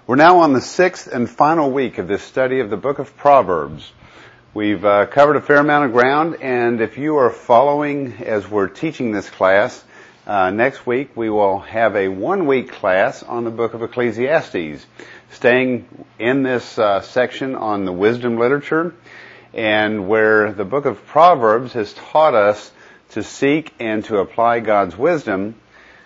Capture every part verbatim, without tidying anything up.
We're now on the sixth and final week of this study of the book of Proverbs. We've uh, covered a fair amount of ground, and if you are following as we're teaching this class, uh, next week we will have a one-week class on the book of Ecclesiastes, staying in this uh, section on the wisdom literature, and where the book of Proverbs has taught us to seek and to apply God's wisdom.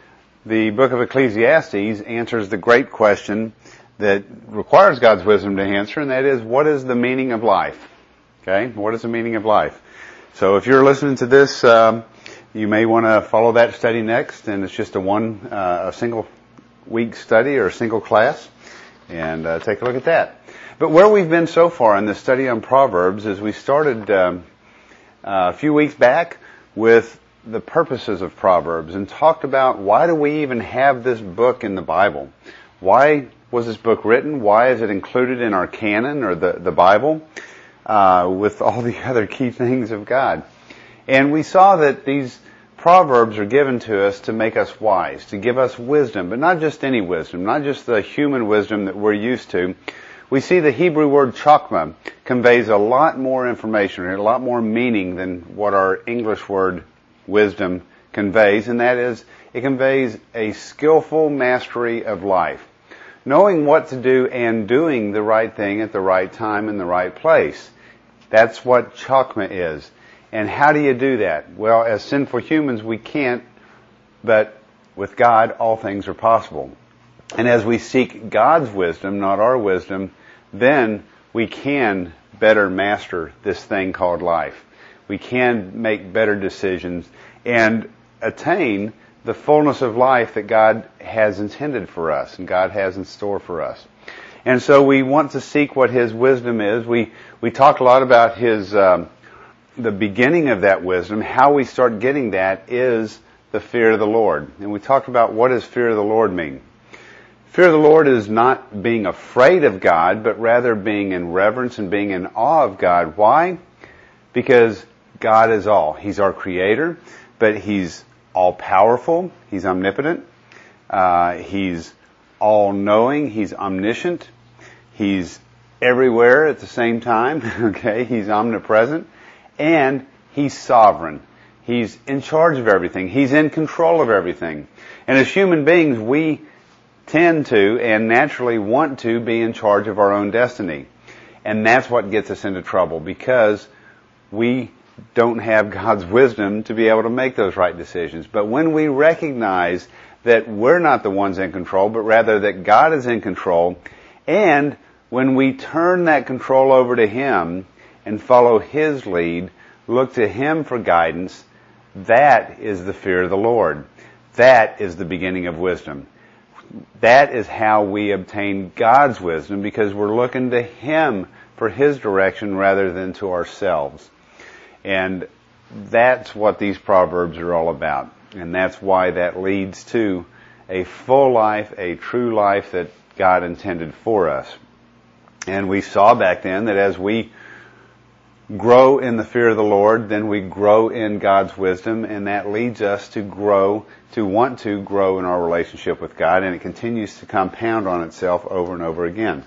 The book of Ecclesiastes answers the great question that requires God's wisdom to answer, and that is, what is the meaning of life? Okay, what is the meaning of life? So if you're listening to this, um, you may want to follow that study next, and it's just a one, uh, a single week study or a single class, and uh, take a look at that. But where we've been so far in this study on Proverbs is we started um, uh, a few weeks back with the purposes of Proverbs and talked about why do we even have this book in the Bible? Why was this book written? Why is it included in our canon or the, the Bible uh, with all the other key things of God? And we saw that these Proverbs are given to us to make us wise, to give us wisdom, but not just any wisdom, not just the human wisdom that we're used to. We see the Hebrew word chokmah conveys a lot more information, or a lot more meaning than what our English word wisdom conveys, and that is, it conveys a skillful mastery of life. Knowing what to do and doing the right thing at the right time in the right place. That's what chokmah is. And how do you do that? Well, as sinful humans, we can't, but with God, all things are possible. And as we seek God's wisdom, not our wisdom, then we can better master this thing called life. We can make better decisions and attain the fullness of life that God has intended for us and God has in store for us. And so we want to seek what His wisdom is. We we talked a lot about His um, the beginning of that wisdom. How we start getting that is the fear of the Lord. And we talked about what does fear of the Lord mean. Fear of the Lord is not being afraid of God, but rather being in reverence and being in awe of God. Why? Because God is all. He's our Creator, but He's all-powerful. He's omnipotent. Uh, he's all-knowing. He's omniscient. He's everywhere at the same time. Okay, He's omnipresent. And He's sovereign. He's in charge of everything. He's in control of everything. And as human beings, we tend to and naturally want to be in charge of our own destiny. And that's what gets us into trouble, because we don't have God's wisdom to be able to make those right decisions. But when we recognize that we're not the ones in control, but rather that God is in control, and when we turn that control over to Him and follow His lead, look to Him for guidance, that is the fear of the Lord. That is the beginning of wisdom. That is how we obtain God's wisdom, because we're looking to Him for His direction rather than to ourselves. And that's what these Proverbs are all about. And that's why that leads to a full life, a true life that God intended for us. And we saw back then that as we grow in the fear of the Lord, then we grow in God's wisdom, and that leads us to grow, to want to grow in our relationship with God, and it continues to compound on itself over and over again.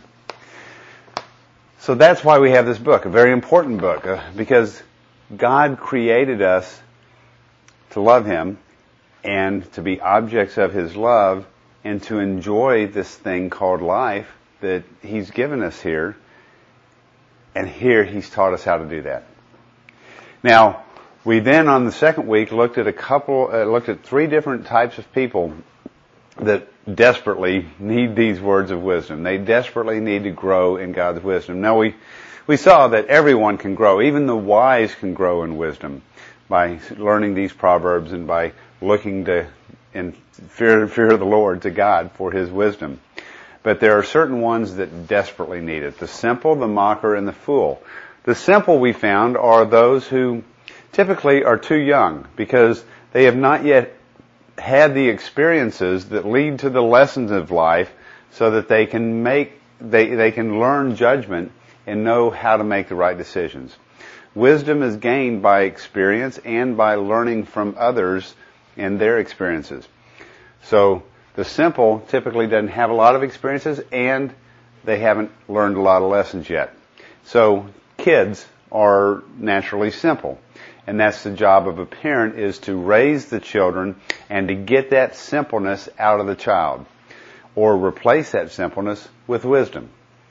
So that's why we have this book, a very important book, uh, because God created us to love Him and to be objects of His love and to enjoy this thing called life that He's given us here. And here He's taught us how to do that. Now, we then on the second week looked at a couple, uh, looked at three different types of people that desperately need these words of wisdom. They desperately need to grow in God's wisdom. Now we We saw that everyone can grow. Even the wise can grow in wisdom by learning these Proverbs and by looking to, in fear, fear of the Lord, to God for His wisdom. But there are certain ones that desperately need it. The simple, the mocker, and the fool. The simple, we found, are those who typically are too young because they have not yet had the experiences that lead to the lessons of life so that they can make, they, they can learn judgment and know how to make the right decisions. Wisdom is gained by experience and by learning from others and their experiences. So The simple typically doesn't have a lot of experiences, and they haven't learned a lot of lessons yet. So kids are naturally simple. And that's the job of a parent, is to raise the children and to get that simpleness out of the child, or replace that simpleness with wisdom.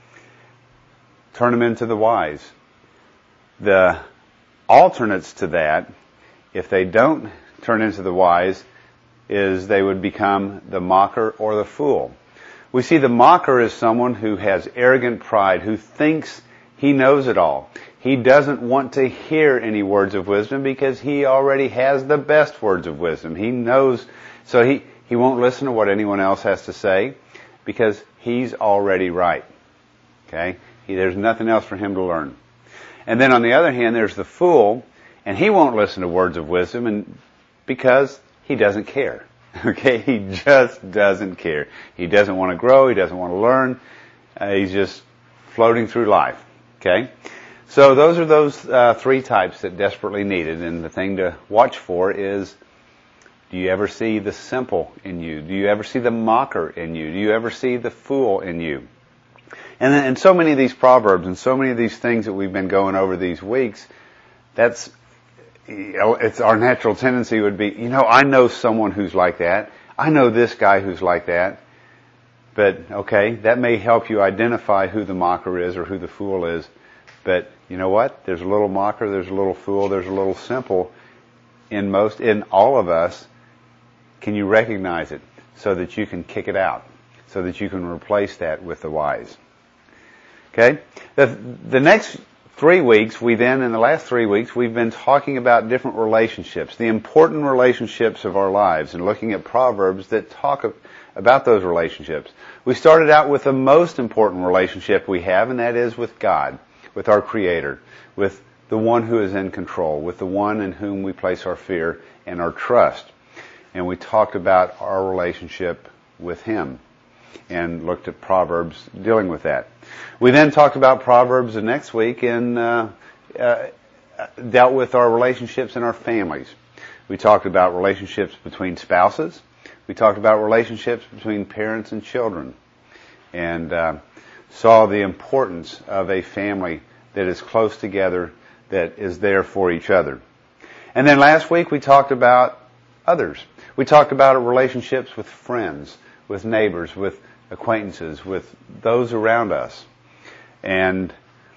Turn them into the wise. The alternates to that, if they don't turn into the wise, is they would become the mocker or the fool. We see the mocker as someone who has arrogant pride, who thinks he knows it all. He doesn't want to hear any words of wisdom because he already has the best words of wisdom. He knows, so he, he won't listen to what anyone else has to say because he's already right. Okay? He, there's nothing else for him to learn. And then on the other hand, there's the fool, and he won't listen to words of wisdom and because he doesn't care. Okay? He just doesn't care. He doesn't want to grow. He doesn't want to learn. Uh, he's just floating through life. Okay? So those are those uh, three types that desperately needed. And the thing to watch for is, do you ever see the simple in you? Do you ever see the mocker in you? Do you ever see the fool in you? And then, and so many of these proverbs and so many of these things that we've been going over these weeks, that's, you know, it's our natural tendency would be, you know, I know someone who's like that. I know this guy who's like that. But, okay, that may help you identify who the mocker is or who the fool is. But you know what? There's a little mocker, there's a little fool, there's a little simple in most, in all of us. Can you recognize it so that you can kick it out? So that you can replace that with the wise. Okay? The, the next three weeks, we then, in the last three weeks, we've been talking about different relationships, the important relationships of our lives, and looking at proverbs that talk of, about those relationships. We started out with the most important relationship we have, and that is with God, with our Creator, with the one who is in control, with the one in whom we place our fear and our trust. And we talked about our relationship with Him and looked at Proverbs dealing with that. We then talked about Proverbs the next week and uh, uh, dealt with our relationships in our families. We talked about relationships between spouses. We talked about relationships between parents and children. And uh, saw the importance of a family that is close together, that is there for each other. And then last week we talked about others. We talked about our relationships with friends, with neighbors, with acquaintances, with those around us. And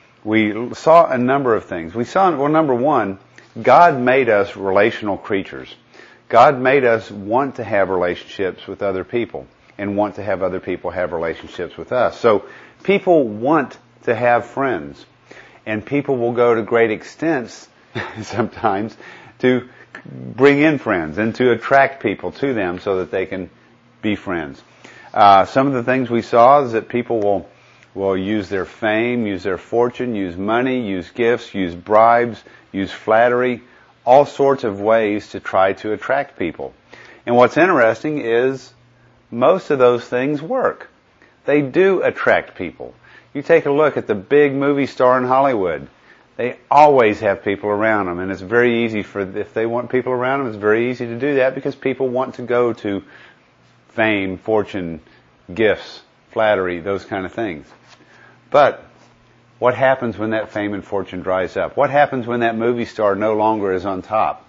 we saw a number of things. We saw, well, number one, God made us relational creatures. God made us want to have relationships with other people and want to have other people have relationships with us. So people want to have friends, and people will go to great extents sometimes to bring in friends and to attract people to them so that they can be friends. Uh, some of the things we saw is that people will will use their fame, use their fortune, use money, use gifts, use bribes, use flattery, all sorts of ways to try to attract people. And what's interesting is most of those things work. They do attract people. You take a look at the big movie star in Hollywood. They always have people around them, and it's very easy for, if they want people around them, it's very easy to do that because people want to go to fame, fortune, gifts, flattery, those kind of things. But what happens when that fame and fortune dries up? What happens when that movie star no longer is on top?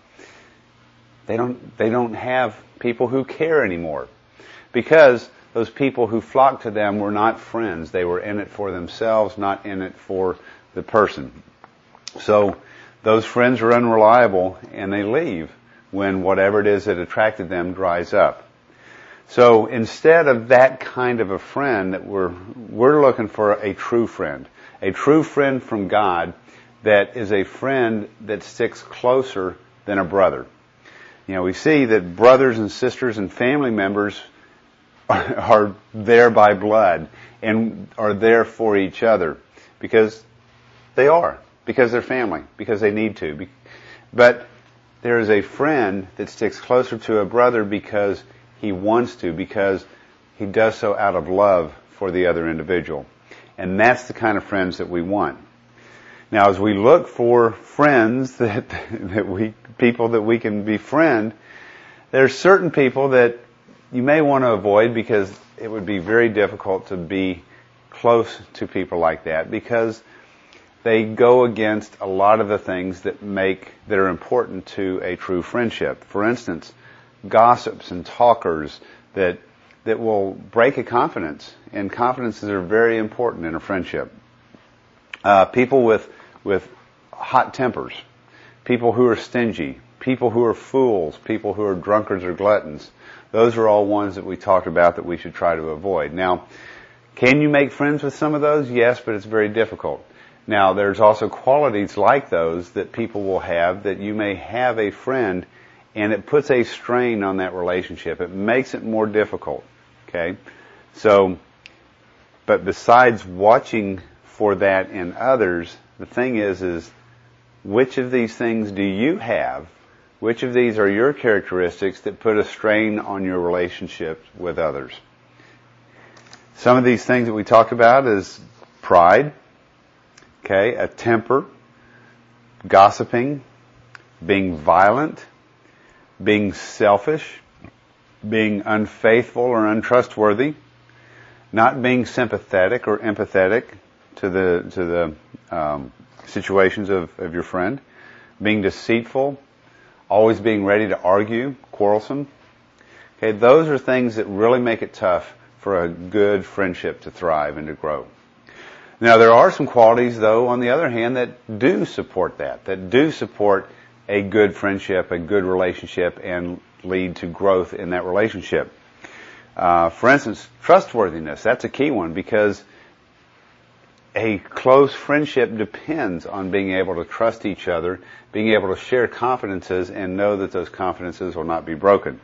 They don't, they don't have people who care anymore because those people who flocked to them were not friends. They were in it for themselves, not in it for the person. So those friends are unreliable and they leave when whatever it is that attracted them dries up. So instead of that kind of a friend, that we're we're looking for a true friend, a true friend from God that is a friend that sticks closer than a brother. You know, we see that brothers and sisters and family members are, are there by blood and are there for each other because they are, because they're family, because they need to. But there is a friend that sticks closer to a brother because he wants to, because he does so out of love for the other individual. And that's the kind of friends that we want. Now, as we look for friends that, that we, people that we can befriend, there's certain people that you may want to avoid, because it would be very difficult to be close to people like that, because they go against a lot of the things that make that are important to a true friendship. For instance, gossips and talkers that that will break a confidence, and confidences are very important in a friendship. Uh, people with with hot tempers, people who are stingy, people who are fools, people who are drunkards or gluttons. Those are all ones that we talked about that we should try to avoid. Now, can you make friends with some of those? Yes, but it's very difficult. Now, there's also qualities like those that people will have, that you may have a friend and it puts a strain on that relationship. It makes it more difficult. Okay? So, but besides watching for that in others, the thing is, is which of these things do you have? Which of these are your characteristics that put a strain on your relationship with others? Some of these things that we talked about is pride, okay, a temper, gossiping, being violent, being selfish, being unfaithful or untrustworthy, not being sympathetic or empathetic to the to the um, situations of, of your friend, being deceitful, always being ready to argue, quarrelsome. Okay, those are things that really make it tough for a good friendship to thrive and to grow. Now, there are some qualities, though, on the other hand, that do support that, that do support a good friendship, a good relationship, and lead to growth in that relationship. Uh, for instance, trustworthiness. That's a key one, because a close friendship depends on being able to trust each other, being able to share confidences and know that those confidences will not be broken.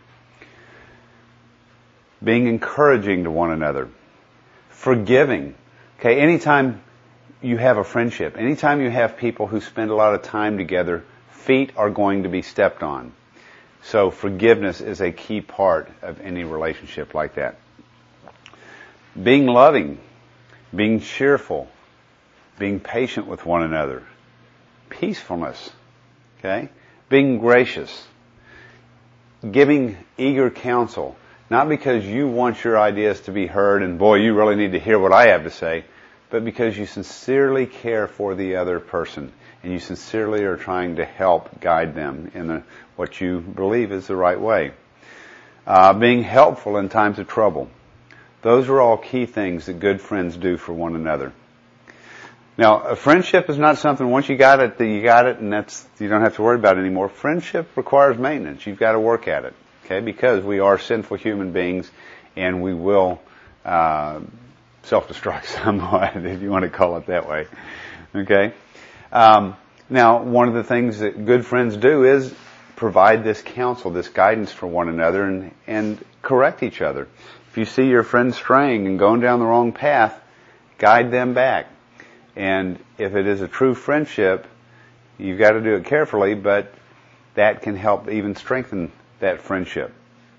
Being encouraging to one another. Forgiving. Okay, anytime you have a friendship, anytime you have people who spend a lot of time together, feet are going to be stepped on. So forgiveness is a key part of any relationship like that. Being loving, being cheerful, being patient with one another, peacefulness, okay, being gracious, giving eager counsel, not because you want your ideas to be heard and boy, you really need to hear what I have to say, but because you sincerely care for the other person and you sincerely are trying to help guide them in the, what you believe is the right way. Uh, being helpful in times of trouble. Those are all key things that good friends do for one another. Now, a friendship is not something, once you got it, that you got it and that's, you don't have to worry about it anymore. Friendship requires maintenance. You've got to work at it, okay? Because we are sinful human beings and we will, uh, self-destruct somewhat, if you want to call it that way, okay? Um, now, one of the things that good friends do is provide this counsel, this guidance for one another and, and correct each other. If you see your friend straying and going down the wrong path, guide them back. And if it is a true friendship, you've got to do it carefully, but that can help even strengthen that friendship.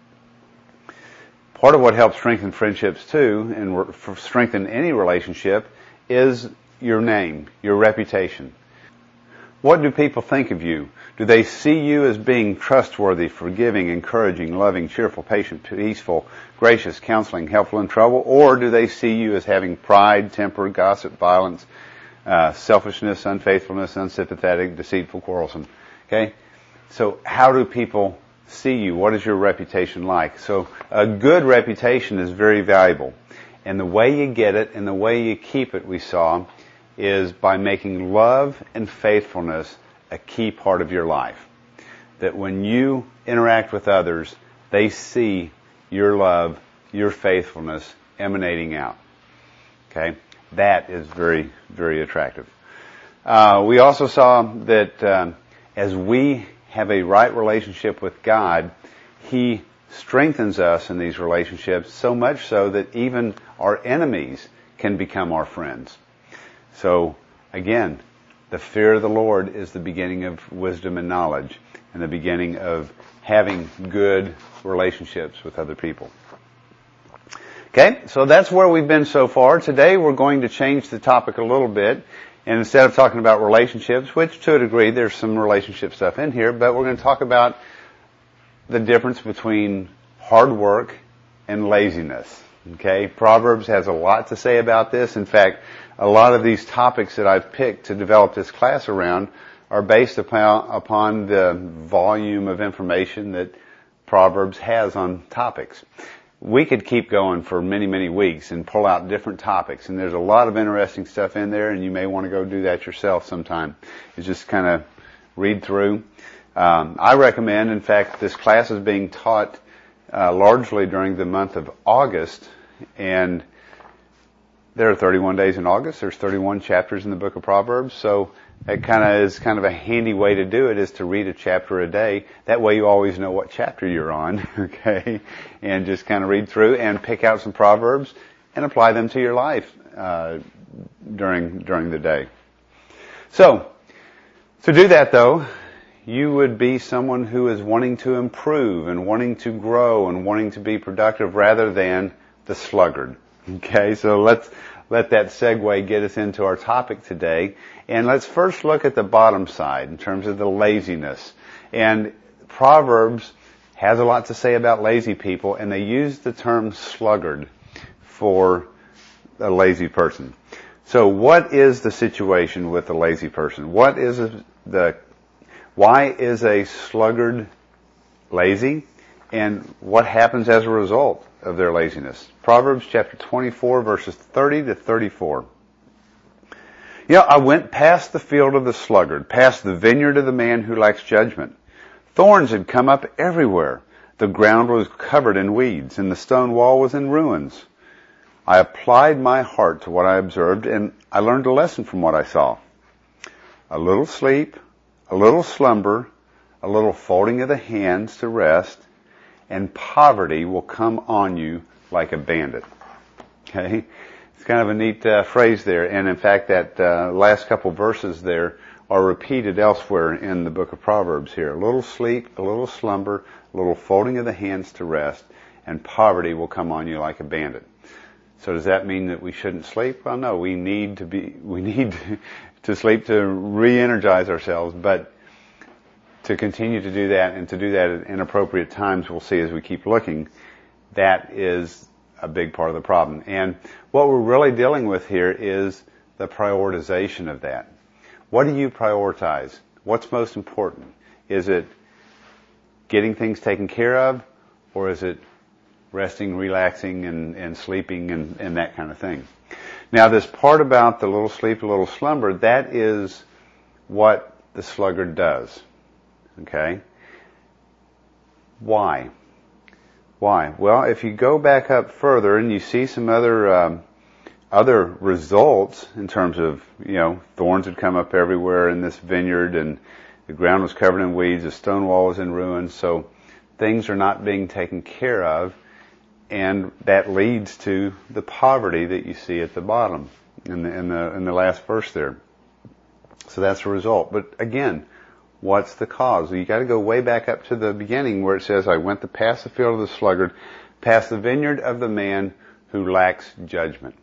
Part of what helps strengthen friendships too, and strengthen any relationship, is your name, your reputation. What do people think of you? Do they see you as being trustworthy, forgiving, encouraging, loving, cheerful, patient, peaceful, gracious, counseling, helpful in trouble? Or do they see you as having pride, temper, gossip, violence, uh, selfishness, unfaithfulness, unsympathetic, deceitful, quarrelsome? Okay? So how do people see you? What is your reputation like? So a good reputation is very valuable. And the way you get it and the way you keep it, we saw, is by making love and faithfulness a key part of your life. That when you interact with others, they see your love, your faithfulness emanating out. Okay? That is very, very attractive. Uh, we also saw that um, as we have a right relationship with God, He strengthens us in these relationships so much so that even our enemies can become our friends. So, again, the fear of the Lord is the beginning of wisdom and knowledge and the beginning of having good relationships with other people. Okay, so that's where we've been so far. Today we're going to change the topic a little bit. And instead of talking about relationships, which to a degree there's some relationship stuff in here, but we're going to talk about the difference between hard work and laziness. Okay, Proverbs has a lot to say about this. In fact, a lot of these topics that I've picked to develop this class around are based upon, upon the volume of information that Proverbs has on topics. We could keep going for many, many weeks and pull out different topics, and there's a lot of interesting stuff in there, and you may want to go do that yourself sometime. It's just kind of read through. Um, I recommend, in fact, this class is being taught uh, largely during the month of August, and there are thirty-one days in August. There's thirty-one chapters in the book of Proverbs, so that kind of is kind of a handy way to do it, is to read a chapter a day. That way you always know what chapter you're on, okay? And just kind of read through and pick out some Proverbs and apply them to your life uh, during during the day. So, to do that though, you would be someone who is wanting to improve and wanting to grow and wanting to be productive rather than the sluggard. Okay, so let's let that segue get us into our topic today. And let's first look at the bottom side in terms of the laziness. And Proverbs has a lot to say about lazy people, and they use the term sluggard for a lazy person. So what is the situation with a lazy person? What is the Why is a sluggard lazy, and what happens as a result of their laziness? Proverbs chapter twenty-four, verses thirty to thirty-four. You know, I went past the field of the sluggard, past the vineyard of the man who lacks judgment. Thorns had come up everywhere. The ground was covered in weeds, and the stone wall was in ruins. I applied my heart to what I observed, and I learned a lesson from what I saw. A little sleep, a little slumber, a little folding of the hands to rest, and poverty will come on you like a bandit. Okay? It's kind of a neat uh, phrase there. And in fact, that uh, last couple verses there are repeated elsewhere in the book of Proverbs here. A little sleep, a little slumber, a little folding of the hands to rest, and poverty will come on you like a bandit. So does that mean that we shouldn't sleep? Well, no, we need to be, we need to sleep to re-energize ourselves, but to continue to do that and to do that at inappropriate times, we'll see as we keep looking, that is a big part of the problem. And what we're really dealing with here is the prioritization of that. What do you prioritize? What's most important? Is it getting things taken care of, or is it resting, relaxing, and, and sleeping and, and that kind of thing? Now, this part about the little sleep, a little slumber, that is what the sluggard does. Okay? Why? Why? Well, if you go back up further and you see some other um, other results in terms of, you know, thorns had come up everywhere in this vineyard, and the ground was covered in weeds, the stone wall was in ruins, so things are not being taken care of, and that leads to the poverty that you see at the bottom in the in the in the last verse there. So that's the result. But again, what's the cause? You got to go way back up to the beginning where it says, I went to pass the field of the sluggard, past the vineyard of the man who lacks judgment.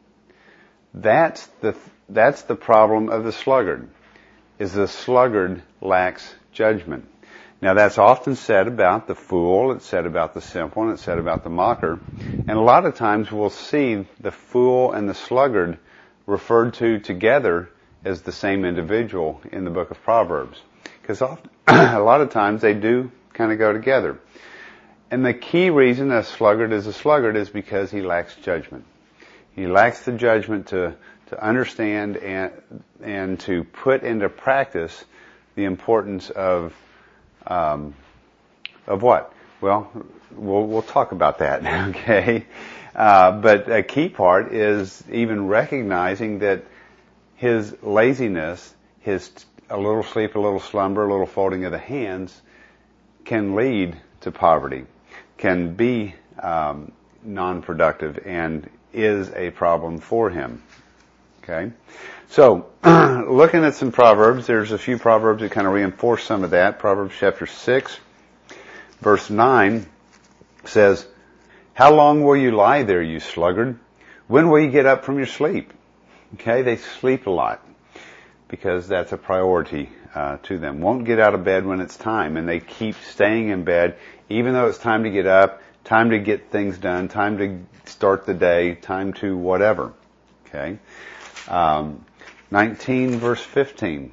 That's the, that's the problem of the sluggard, is the sluggard lacks judgment. Now that's often said about the fool, it's said about the simple, and it's said about the mocker. And a lot of times we'll see the fool and the sluggard referred to together as the same individual in the book of Proverbs. Because often, a lot of times they do kind of go together. And the key reason a sluggard is a sluggard is because he lacks judgment. He lacks the judgment to, to understand and, and to put into practice the importance of, um, of what? Well, we'll, we'll talk about that, okay? Uh, but a key part is even recognizing that his laziness, his a little sleep, a little slumber, a little folding of the hands can lead to poverty, can be um, non-productive, and is a problem for him. Okay? So, looking at some Proverbs, there's a few Proverbs that kind of reinforce some of that. Proverbs chapter six, verse nine says, How long will you lie there, you sluggard? When will you get up from your sleep? Okay, they sleep a lot, because that's a priority uh, to them. Won't get out of bed when it's time, and they keep staying in bed even though it's time to get up time to get things done, time to start the day, time to whatever. Okay. Um, nineteen verse fifteen.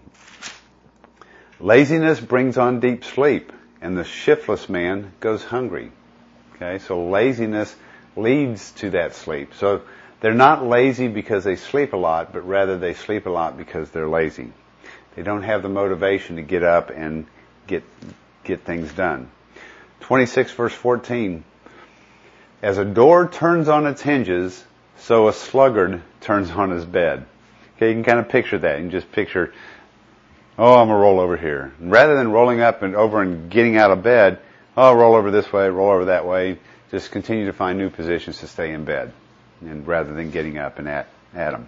Laziness brings on deep sleep, and the shiftless man goes hungry. Okay, so laziness leads to that sleep. So they're not lazy because they sleep a lot, but rather they sleep a lot because they're lazy. They don't have the motivation to get up and get get things done. twenty-six verse fourteen. As a door turns on its hinges, so a sluggard turns on his bed. Okay, you can kind of picture that. You can just picture, oh, I'm going to roll over here. And rather than rolling up and over and getting out of bed, oh, roll over this way, roll over that way, just continue to find new positions to stay in bed, and rather than getting up and at, at them.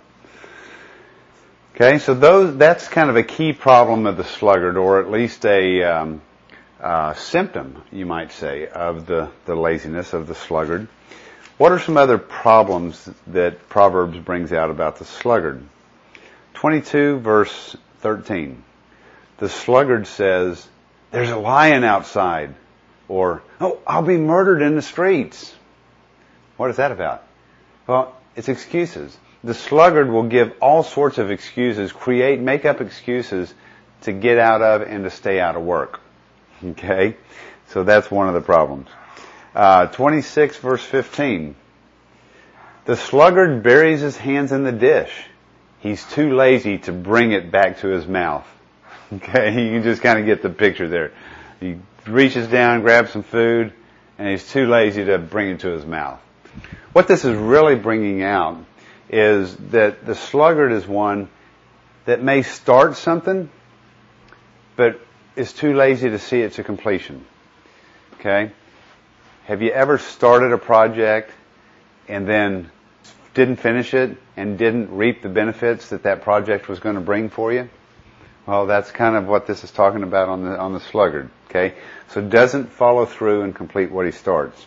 Okay, so those, that's kind of a key problem of the sluggard, or at least a um, uh, symptom, you might say, of the, the laziness of the sluggard. What are some other problems that Proverbs brings out about the sluggard? twenty-two verse thirteen. The sluggard says, there's a lion outside. Or, oh, I'll be murdered in the streets. What is that about? Well, it's excuses. The sluggard will give all sorts of excuses, create, make up excuses to get out of and to stay out of work. Okay? So that's one of the problems. Uh, twenty-six verse fifteen. The sluggard buries his hands in the dish. He's too lazy to bring it back to his mouth. Okay? You can just kind of get the picture there. He reaches down, grabs some food, and he's too lazy to bring it to his mouth. What this is really bringing out is that the sluggard is one that may start something, but is too lazy to see it to completion. Okay? Have you ever started a project and then didn't finish it and didn't reap the benefits that that project was going to bring for you? Well, that's kind of what this is talking about on the on the sluggard. Okay? So doesn't follow through and complete what he starts.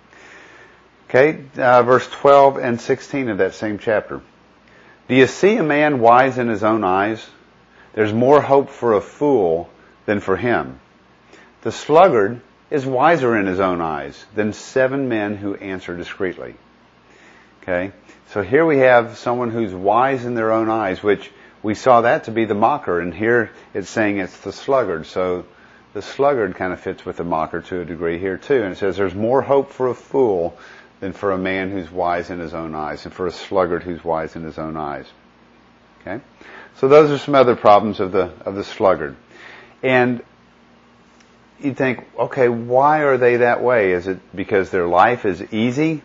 Okay, uh, verse twelve and sixteen of that same chapter. Do you see a man wise in his own eyes? There's more hope for a fool than for him. The sluggard is wiser in his own eyes than seven men who answer discreetly. Okay, so here we have someone who's wise in their own eyes, which we saw that to be the mocker, and here it's saying it's the sluggard. So the sluggard kind of fits with the mocker to a degree here too. And it says there's more hope for a fool than for a man who's wise in his own eyes, and for a sluggard who's wise in his own eyes. Okay? So those are some other problems of the of the sluggard. And you'd think, okay, why are they that way? Is it because their life is easy?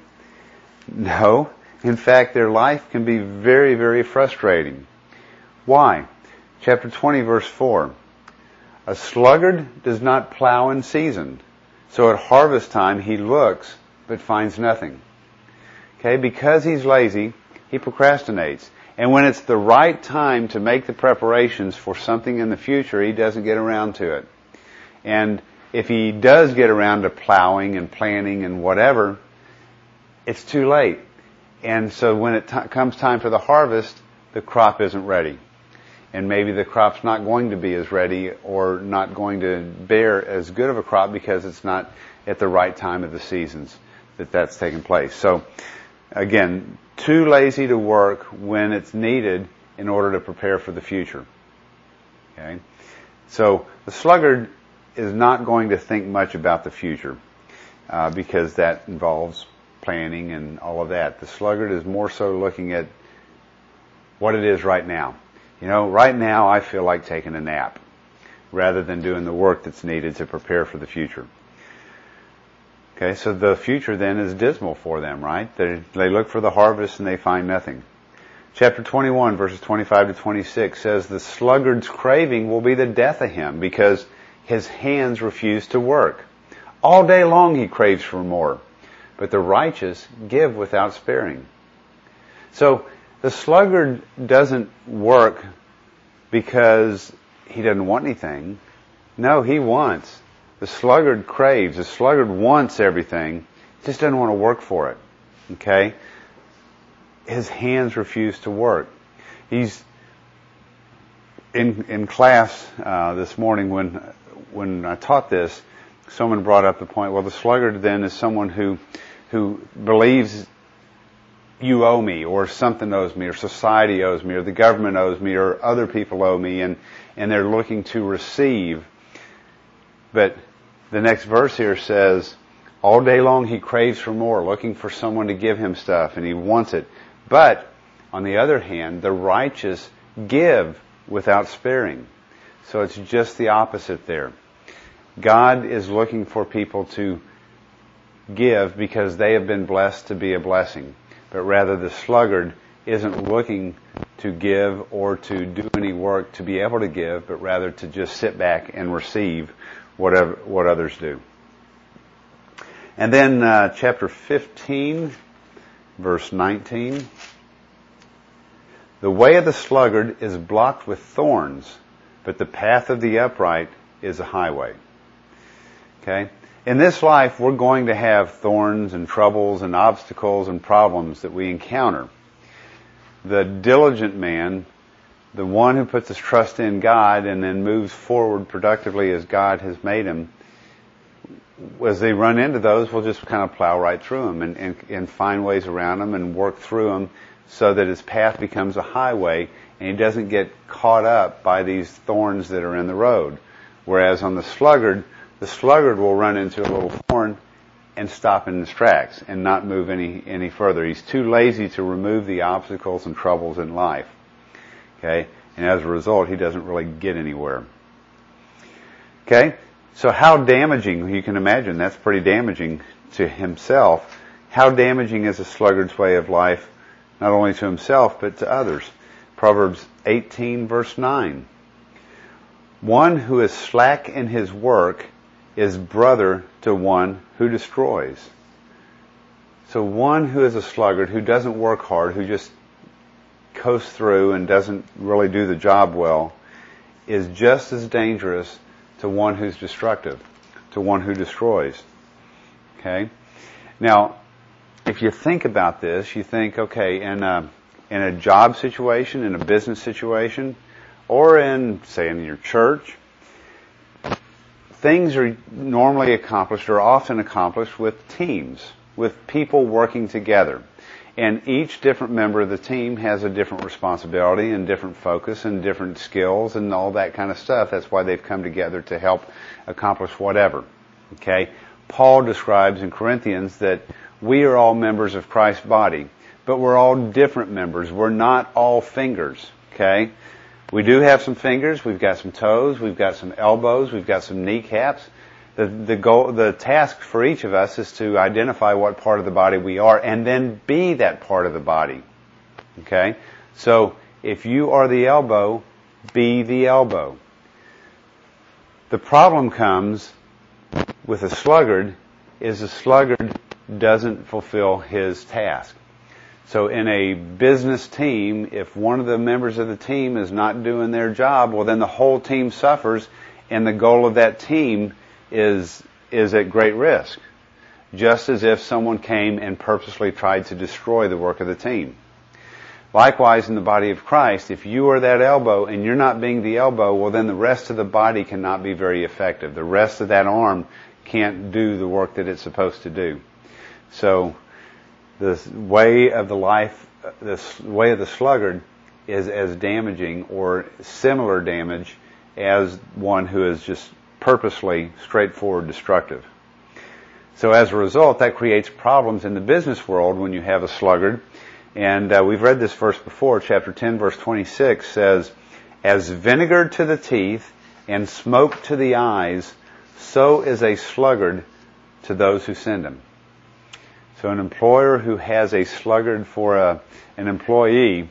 No. In fact, their life can be very, very frustrating. Why? Chapter twenty, verse four. A sluggard does not plow in season, so at harvest time he looks but finds nothing. Okay, because he's lazy, he procrastinates. And when it's the right time to make the preparations for something in the future, he doesn't get around to it. And if he does get around to plowing and planting and whatever, it's too late. And so when it t- comes time for the harvest, the crop isn't ready. And maybe the crop's not going to be as ready or not going to bear as good of a crop because it's not at the right time of the seasons that that's taking place. So, again, too lazy to work when it's needed in order to prepare for the future. Okay? So, the sluggard is not going to think much about the future uh, because that involves planning and all of that. The sluggard is more so looking at what it is right now. You know, right now I feel like taking a nap rather than doing the work that's needed to prepare for the future. Okay, so the future then is dismal for them, right? They, they look for the harvest and they find nothing. Chapter twenty-one, verses twenty-five to twenty-six says, the sluggard's craving will be the death of him because his hands refuse to work. All day long he craves for more, but the righteous give without sparing. So the sluggard doesn't work because he doesn't want anything. No, he wants. The sluggard craves. The sluggard wants everything. Just doesn't want to work for it. Okay? His hands refuse to work. He's in in class uh, this morning when when I taught this. someone brought up the point, well, the sluggard then is someone who, who believes you owe me, or something owes me, or society owes me, or the government owes me, or other people owe me, and, and they're looking to receive. But the next verse here says, all day long he craves for more, looking for someone to give him stuff, and he wants it. But, on the other hand, the righteous give without sparing. So it's just the opposite there. God is looking for people to give because they have been blessed to be a blessing. But rather the sluggard isn't looking to give or to do any work to be able to give, but rather to just sit back and receive whatever what others do. And then uh, chapter fifteen, verse nineteen. The way of the sluggard is blocked with thorns, but the path of the upright is a highway. Okay? In this life, we're going to have thorns and troubles and obstacles and problems that we encounter. The diligent man, the one who puts his trust in God and then moves forward productively as God has made him, as they run into those, we'll just kind of plow right through them and, and, and find ways around them and work through them so that his path becomes a highway and he doesn't get caught up by these thorns that are in the road. Whereas on the sluggard, the sluggard will run into a little thorn and stop in his tracks and not move any, any further. He's too lazy to remove the obstacles and troubles in life. Okay? And as a result, he doesn't really get anywhere. Okay? So how damaging, you can imagine, that's pretty damaging to himself. How damaging is a sluggard's way of life, not only to himself, but to others? Proverbs eighteen, verse nine. One who is slack in his work is brother to one who destroys. So one who is a sluggard, who doesn't work hard, who just coasts through and doesn't really do the job well, is just as dangerous to one who's destructive, to one who destroys. Okay? Now, if you think about this, you think, okay, in a, in a job situation, in a business situation, or in, say, in your church, things are normally accomplished or often accomplished with teams, with people working together. And each different member of the team has a different responsibility and different focus and different skills and all that kind of stuff. That's why they've come together to help accomplish whatever. Okay? Paul describes in Corinthians that we are all members of Christ's body, but we're all different members. We're not all fingers. Okay? We do have some fingers, we've got some toes, we've got some elbows, we've got some kneecaps. The, the goal, the task for each of us is to identify what part of the body we are and then be that part of the body. Okay? So, if you are the elbow, be the elbow. The problem comes with a sluggard is a sluggard doesn't fulfill his task. So in a business team, if one of the members of the team is not doing their job, well then the whole team suffers and the goal of that team is is at great risk. Just as if someone came and purposely tried to destroy the work of the team. Likewise in the body of Christ, if you are that elbow and you're not being the elbow, well then the rest of the body cannot be very effective. The rest of that arm can't do the work that it's supposed to do. So the way of the life, the way of the sluggard is as damaging or similar damage as one who is just purposely straightforward destructive. So as a result, that creates problems in the business world when you have a sluggard. And uh, we've read this verse before. Chapter ten, verse twenty-six says, "As vinegar to the teeth and smoke to the eyes, so is a sluggard to those who send him." So an employer who has a sluggard for a, an employee,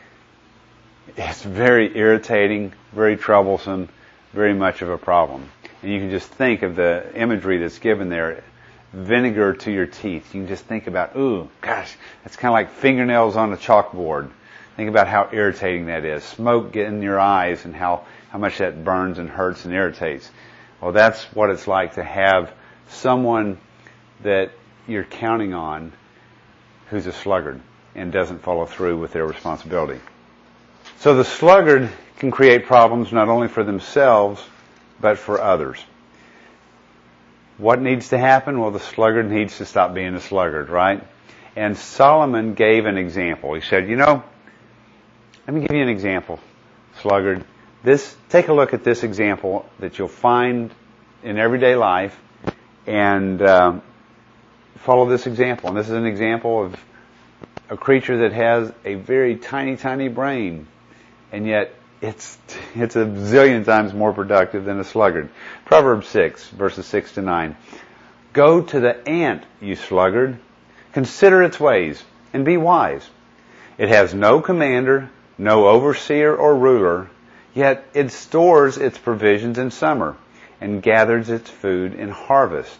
it's very irritating, very troublesome, very much of a problem. And you can just think of the imagery that's given there. Vinegar to your teeth. You can just think about, ooh, gosh, that's kind of like fingernails on a chalkboard. Think about how irritating that is. Smoke getting in your eyes and how, how much that burns and hurts and irritates. Well, that's what it's like to have someone that you're counting on who's a sluggard and doesn't follow through with their responsibility. So the sluggard can create problems not only for themselves, but for others. What needs to happen? Well, the sluggard needs to stop being a sluggard, right? And Solomon gave an example. He said, you know, let me give you an example, sluggard. This, take a look at this example that you'll find in everyday life, and um, follow this example. And this is an example of a creature that has a very tiny, tiny brain, and yet it's it's a zillion times more productive than a sluggard. Proverbs six, verses six to nine. Go to the ant, you sluggard. Consider its ways, and be wise. It has no commander, no overseer or ruler, yet it stores its provisions in summer, and gathers its food in harvest.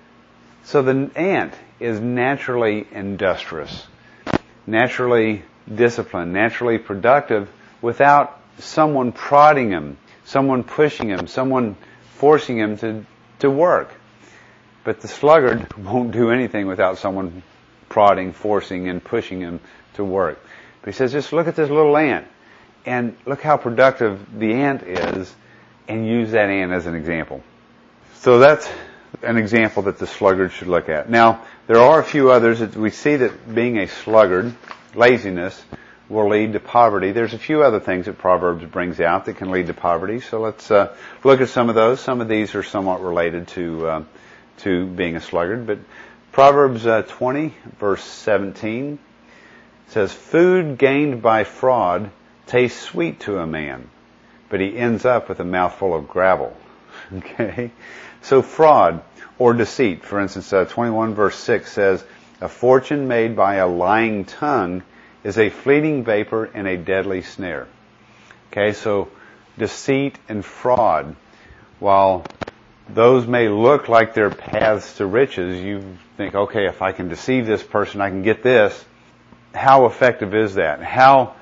So the ant is naturally industrious, naturally disciplined, naturally productive, without someone prodding him, someone pushing him, someone forcing him to, to work. But the sluggard won't do anything without someone prodding, forcing, and pushing him to work. But he says, just look at this little ant, and look how productive the ant is, and use that ant as an example. So that's an example that the sluggard should look at. Now, there are a few others that we see that being a sluggard, laziness, will lead to poverty. There's a few other things that Proverbs brings out that can lead to poverty. So let's uh, look at some of those. Some of these are somewhat related to uh, to being a sluggard. But Proverbs uh, twenty, verse seventeen, says, "Food gained by fraud tastes sweet to a man, but he ends up with a mouthful of gravel." Okay? So fraud or deceit. For instance, uh, twenty-one, verse six says, "A fortune made by a lying tongue is a fleeting vapor and a deadly snare." Okay, so deceit and fraud, while those may look like they're paths to riches, you think, okay, if I can deceive this person, I can get this. How effective is that? How,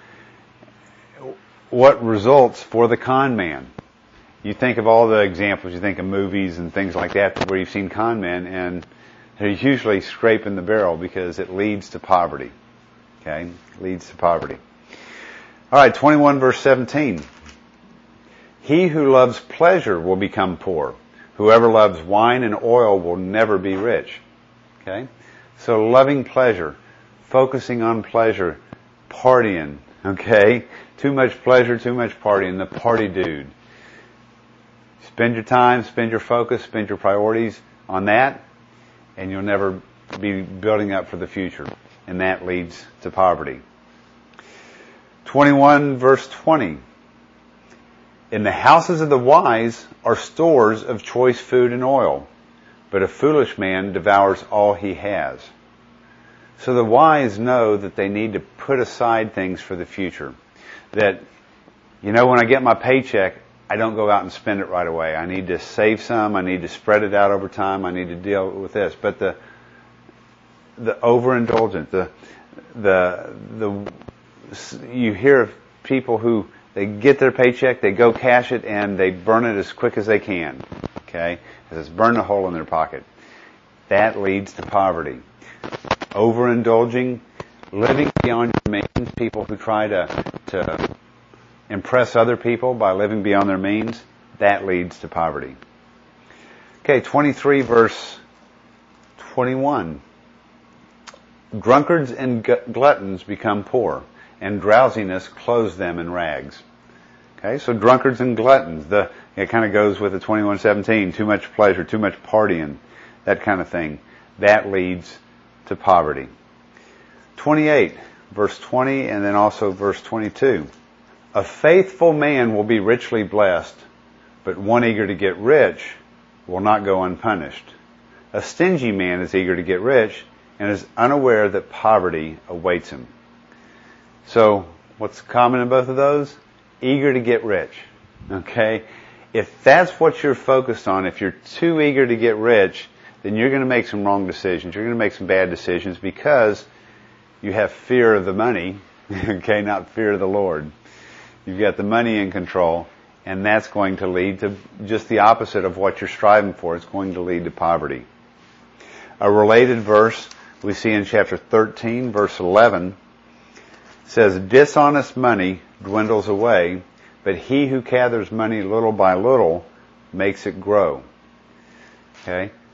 what results for the con man? You think of all the examples, you think of movies and things like that where you've seen con men, and they're usually scraping the barrel because it leads to poverty. Okay, leads to poverty. All right, twenty-one verse seventeen. "He who loves pleasure will become poor. Whoever loves wine and oil will never be rich." Okay, so loving pleasure, focusing on pleasure, partying. Okay, too much pleasure, too much partying. The party dude. Spend your time, spend your focus, spend your priorities on that, and you'll never be building up for the future. And that leads to poverty. twenty-one verse twenty. "In the houses of the wise are stores of choice food and oil, but a foolish man devours all he has." So the wise know that they need to put aside things for the future. That, you know, when I get my paycheck, I don't go out and spend it right away. I need to save some. I need to spread it out over time. I need to deal with this. But the the overindulgent, the the the you hear of people who they get their paycheck, they go cash it, and they burn it as quick as they can. Okay, because it's burned a hole in their pocket. That leads to poverty. Overindulging, living beyond your means. People who try to to impress other people by living beyond their means, that leads to poverty. Okay, twenty-three verse twenty-one. "Drunkards and gluttons become poor, and drowsiness clothes them in rags." Okay, so drunkards and gluttons, the it kind of goes with the twenty-one seventeen, too much pleasure, too much partying, that kind of thing. That leads to poverty. twenty-eight, verse twenty, and then also verse twenty-two. "A faithful man will be richly blessed, but one eager to get rich will not go unpunished. A stingy man is eager to get rich, and is unaware that poverty awaits him." So, what's common in both of those? Eager to get rich. Okay? If that's what you're focused on, if you're too eager to get rich, then you're going to make some wrong decisions. You're going to make some bad decisions because you have fear of the money, okay, not fear of the Lord. You've got the money in control, and that's going to lead to just the opposite of what you're striving for. It's going to lead to poverty. A related verse we see in chapter thirteen, verse eleven, says, "Dishonest money dwindles away, but he who gathers money little by little makes it grow." Okay?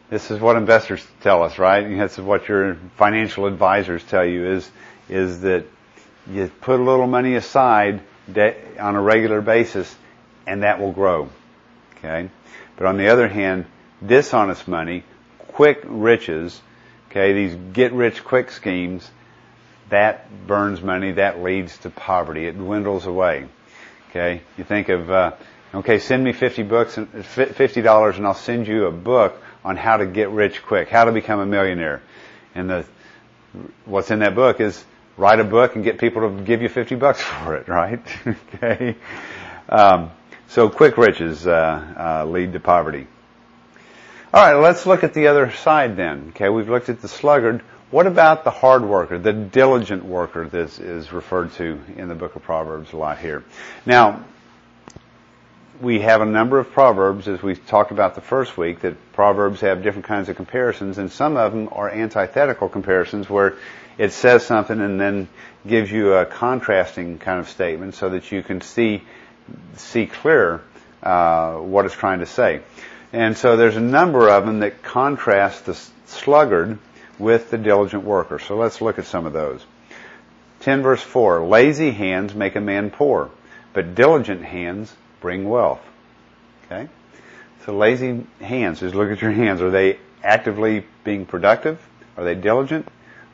This is what investors tell us, right? And this is what your financial advisors tell you is, is that you put a little money aside on a regular basis and that will grow. Okay? But on the other hand, dishonest money, quick riches, okay, these get-rich-quick schemes, that burns money, that leads to poverty. It dwindles away. Okay? You think of, uh, okay, send me fifty bucks and fifty dollars and I'll send you a book on how to get rich quick, how to become a millionaire. And the, what's in that book is write a book and get people to give you fifty bucks for it, right? Okay? Um, so quick riches, uh, uh, lead to poverty. Alright, let's look at the other side then. Okay, we've looked at the sluggard. What about the hard worker, the diligent worker that is referred to in the book of Proverbs a lot here? Now, we have a number of Proverbs, as we talked about the first week, that Proverbs have different kinds of comparisons, and some of them are antithetical comparisons where it says something and then gives you a contrasting kind of statement so that you can see see clearer uh, what it's trying to say. And so there's a number of them that contrast the sluggard with the diligent worker. So let's look at some of those. ten verse four, lazy hands make a man poor, but diligent hands bring wealth. Okay? So lazy hands, just look at your hands. Are they actively being productive? Are they diligent?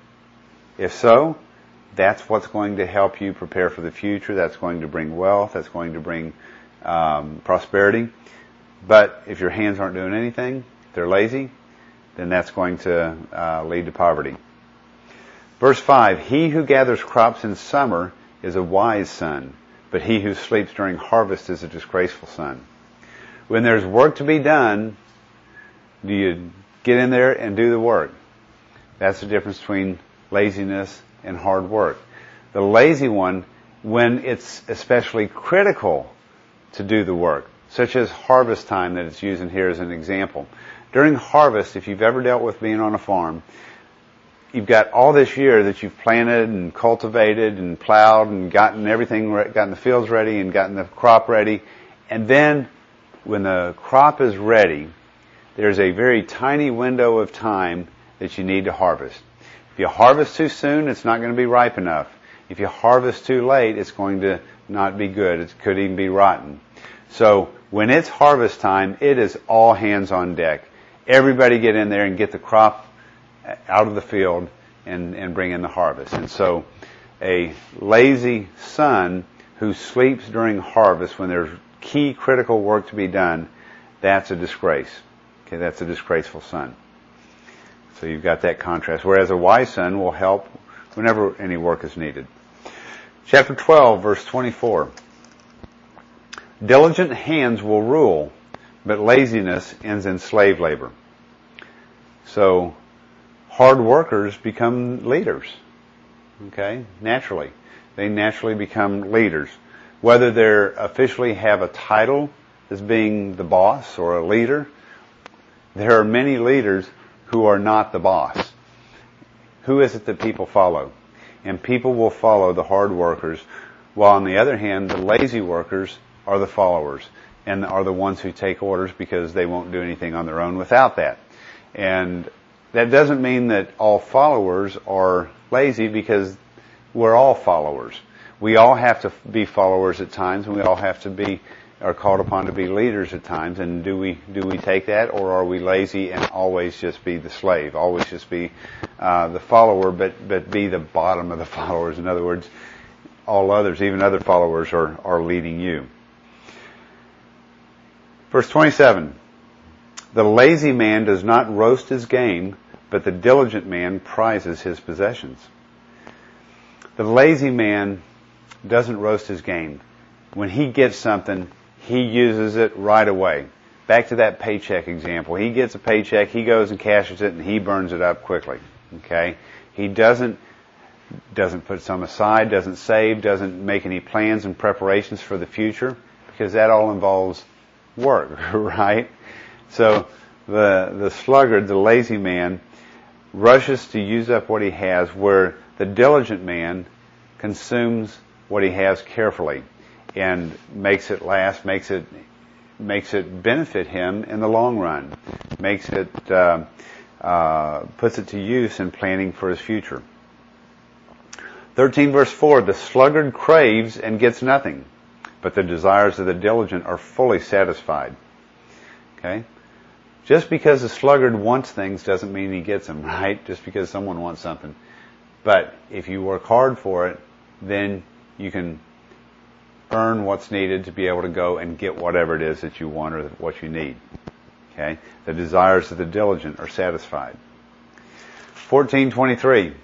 If so, that's what's going to help you prepare for the future. That's going to bring wealth. That's going to bring um, prosperity. But if your hands aren't doing anything, they're lazy, then that's going to uh, lead to poverty. Verse five, he who gathers crops in summer is a wise son, but he who sleeps during harvest is a disgraceful son. When there's work to be done, do you get in there and do the work? That's the difference between laziness and hard work. The lazy one, when it's especially critical to do the work, such as harvest time that it's using here as an example. During harvest, if you've ever dealt with being on a farm, you've got all this year that you've planted and cultivated and plowed and gotten everything, gotten the fields ready and gotten the crop ready. And then when the crop is ready, there's a very tiny window of time that you need to harvest. If you harvest too soon, it's not going to be ripe enough. If you harvest too late, it's going to not be good. It could even be rotten. So when it's harvest time, it is all hands on deck. Everybody get in there and get the crop out of the field and, and bring in the harvest. And so a lazy son who sleeps during harvest when there's key critical work to be done, that's a disgrace. Okay, that's a disgraceful son. So you've got that contrast. Whereas a wise son will help whenever any work is needed. Chapter twelve, verse twenty-four. Diligent hands will rule, but laziness ends in slave labor. So, hard workers become leaders. Okay? Naturally. They naturally become leaders. Whether they officially have a title as being the boss or a leader, there are many leaders who are not the boss. Who is it that people follow? And people will follow the hard workers, while on the other hand, the lazy workers are the followers and are the ones who take orders because they won't do anything on their own without that. And that doesn't mean that all followers are lazy, because we're all followers. We all have to be followers at times, and we all have to be, are called upon to be leaders at times. And do we, do we take that, or are we lazy and always just be the slave, always just be uh, the follower, but, but be the bottom of the followers? In other words, all others, even other followers, are, are leading you. Verse twenty-seven, the lazy man does not roast his game, but the diligent man prizes his possessions. The lazy man doesn't roast his game. When he gets something, he uses it right away. Back to that paycheck example. He gets a paycheck, he goes and cashes it, and he burns it up quickly. Okay? He doesn't doesn't put some aside, doesn't save, doesn't make any plans and preparations for the future, because that all involves work, right? So the the sluggard, the lazy man, rushes to use up what he has, where the diligent man consumes what he has carefully and makes it last, makes it makes it benefit him in the long run, makes it, uh, uh, puts it to use in planning for his future. thirteen verse four, the sluggard craves and gets nothing, but the desires of the diligent are fully satisfied. Okay? Just because the sluggard wants things doesn't mean he gets them, right? Just because someone wants something. But if you work hard for it, then you can earn what's needed to be able to go and get whatever it is that you want or what you need. Okay? The desires of the diligent are satisfied. fourteen twenty-three.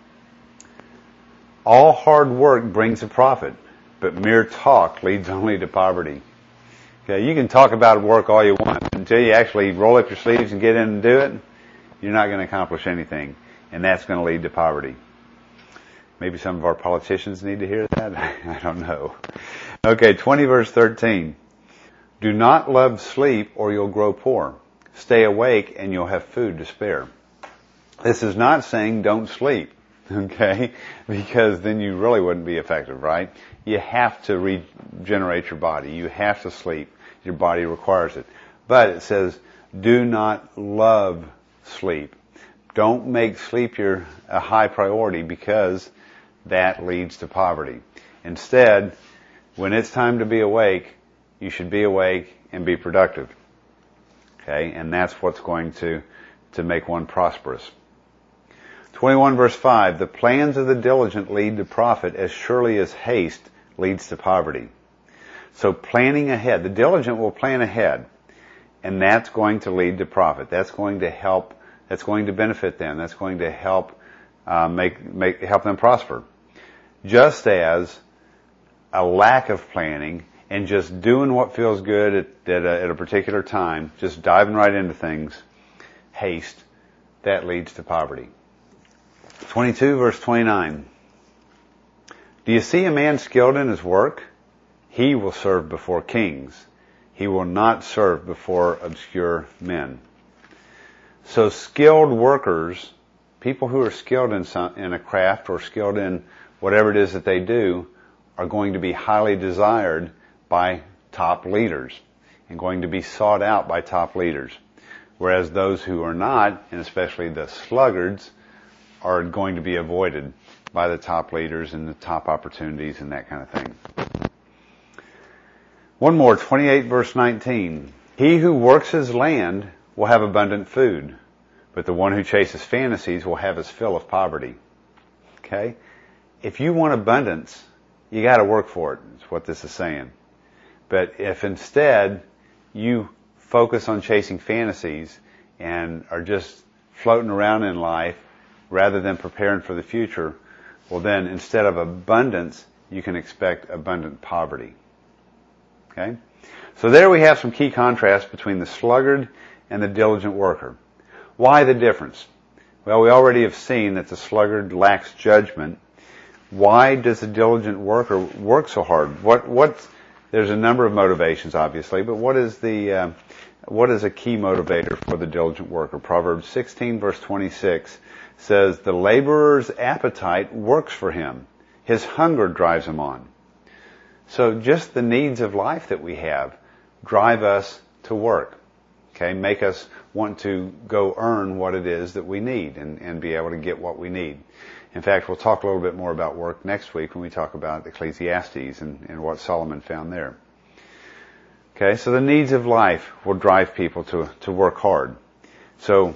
All hard work brings a profit, but mere talk leads only to poverty. Okay, you can talk about work all you want. Until you actually roll up your sleeves and get in and do it, you're not going to accomplish anything. And that's going to lead to poverty. Maybe some of our politicians need to hear that. I don't know. Okay, twenty verse thirteen. Do not love sleep or you'll grow poor. Stay awake and you'll have food to spare. This is not saying don't sleep. Okay? Because then you really wouldn't be effective, right? You have to regenerate your body. You have to sleep. Your body requires it. But it says, do not love sleep. Don't make sleep your a high priority because that leads to poverty. Instead, when it's time to be awake, you should be awake and be productive. Okay? And that's what's going to, to make one prosperous. twenty-one verse five, the plans of the diligent lead to profit as surely as haste leads to poverty. So planning ahead, the diligent will plan ahead, and that's going to lead to profit. That's going to help, that's going to benefit them. That's going to help, uh, make, make, help them prosper. Just as a lack of planning and just doing what feels good at, at, a, at a particular time, just diving right into things, haste, that leads to poverty. twenty-two verse twenty-nine. Do you see a man skilled in his work? He will serve before kings. He will not serve before obscure men. So skilled workers, people who are skilled in some, in a craft or skilled in whatever it is that they do, are going to be highly desired by top leaders and going to be sought out by top leaders. Whereas those who are not, and especially the sluggards, are going to be avoided by the top leaders and the top opportunities and that kind of thing. One more, twenty-eight verse nineteen. He who works his land will have abundant food, but the one who chases fantasies will have his fill of poverty. Okay? If you want abundance, you got to work for it. That's what this is saying. But if instead you focus on chasing fantasies and are just floating around in life rather than preparing for the future, well then instead of abundance, you can expect abundant poverty. Okay? So there we have some key contrasts between the sluggard and the diligent worker. Why the difference? Well, we already have seen that the sluggard lacks judgment. Why does the diligent worker work so hard? What, what, there's a number of motivations, obviously, but what is the, uh, what is a key motivator for the diligent worker? Proverbs sixteen verse twenty-six says, the laborer's appetite works for him. His hunger drives him on. So just the needs of life that we have drive us to work. Okay, make us want to go earn what it is that we need and, and be able to get what we need. In fact, we'll talk a little bit more about work next week when we talk about Ecclesiastes and, and what Solomon found there. Okay, so the needs of life will drive people to, to work hard. So,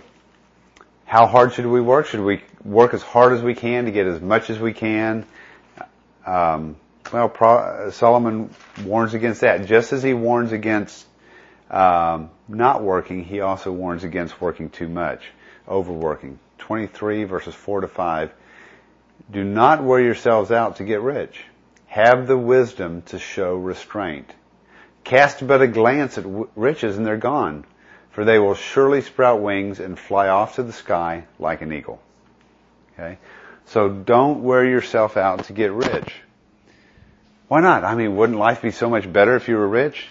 how hard should we work? Should we work as hard as we can to get as much as we can? Um, well, Pro, Solomon warns against that. Just as he warns against um, not working, he also warns against working too much, overworking. twenty-three verses four to five. Do not wear yourselves out to get rich. Have the wisdom to show restraint. Cast but a glance at w- riches and they're gone, for they will surely sprout wings and fly off to the sky like an eagle. Okay? So don't wear yourself out to get rich. Why not? I mean, wouldn't life be so much better if you were rich?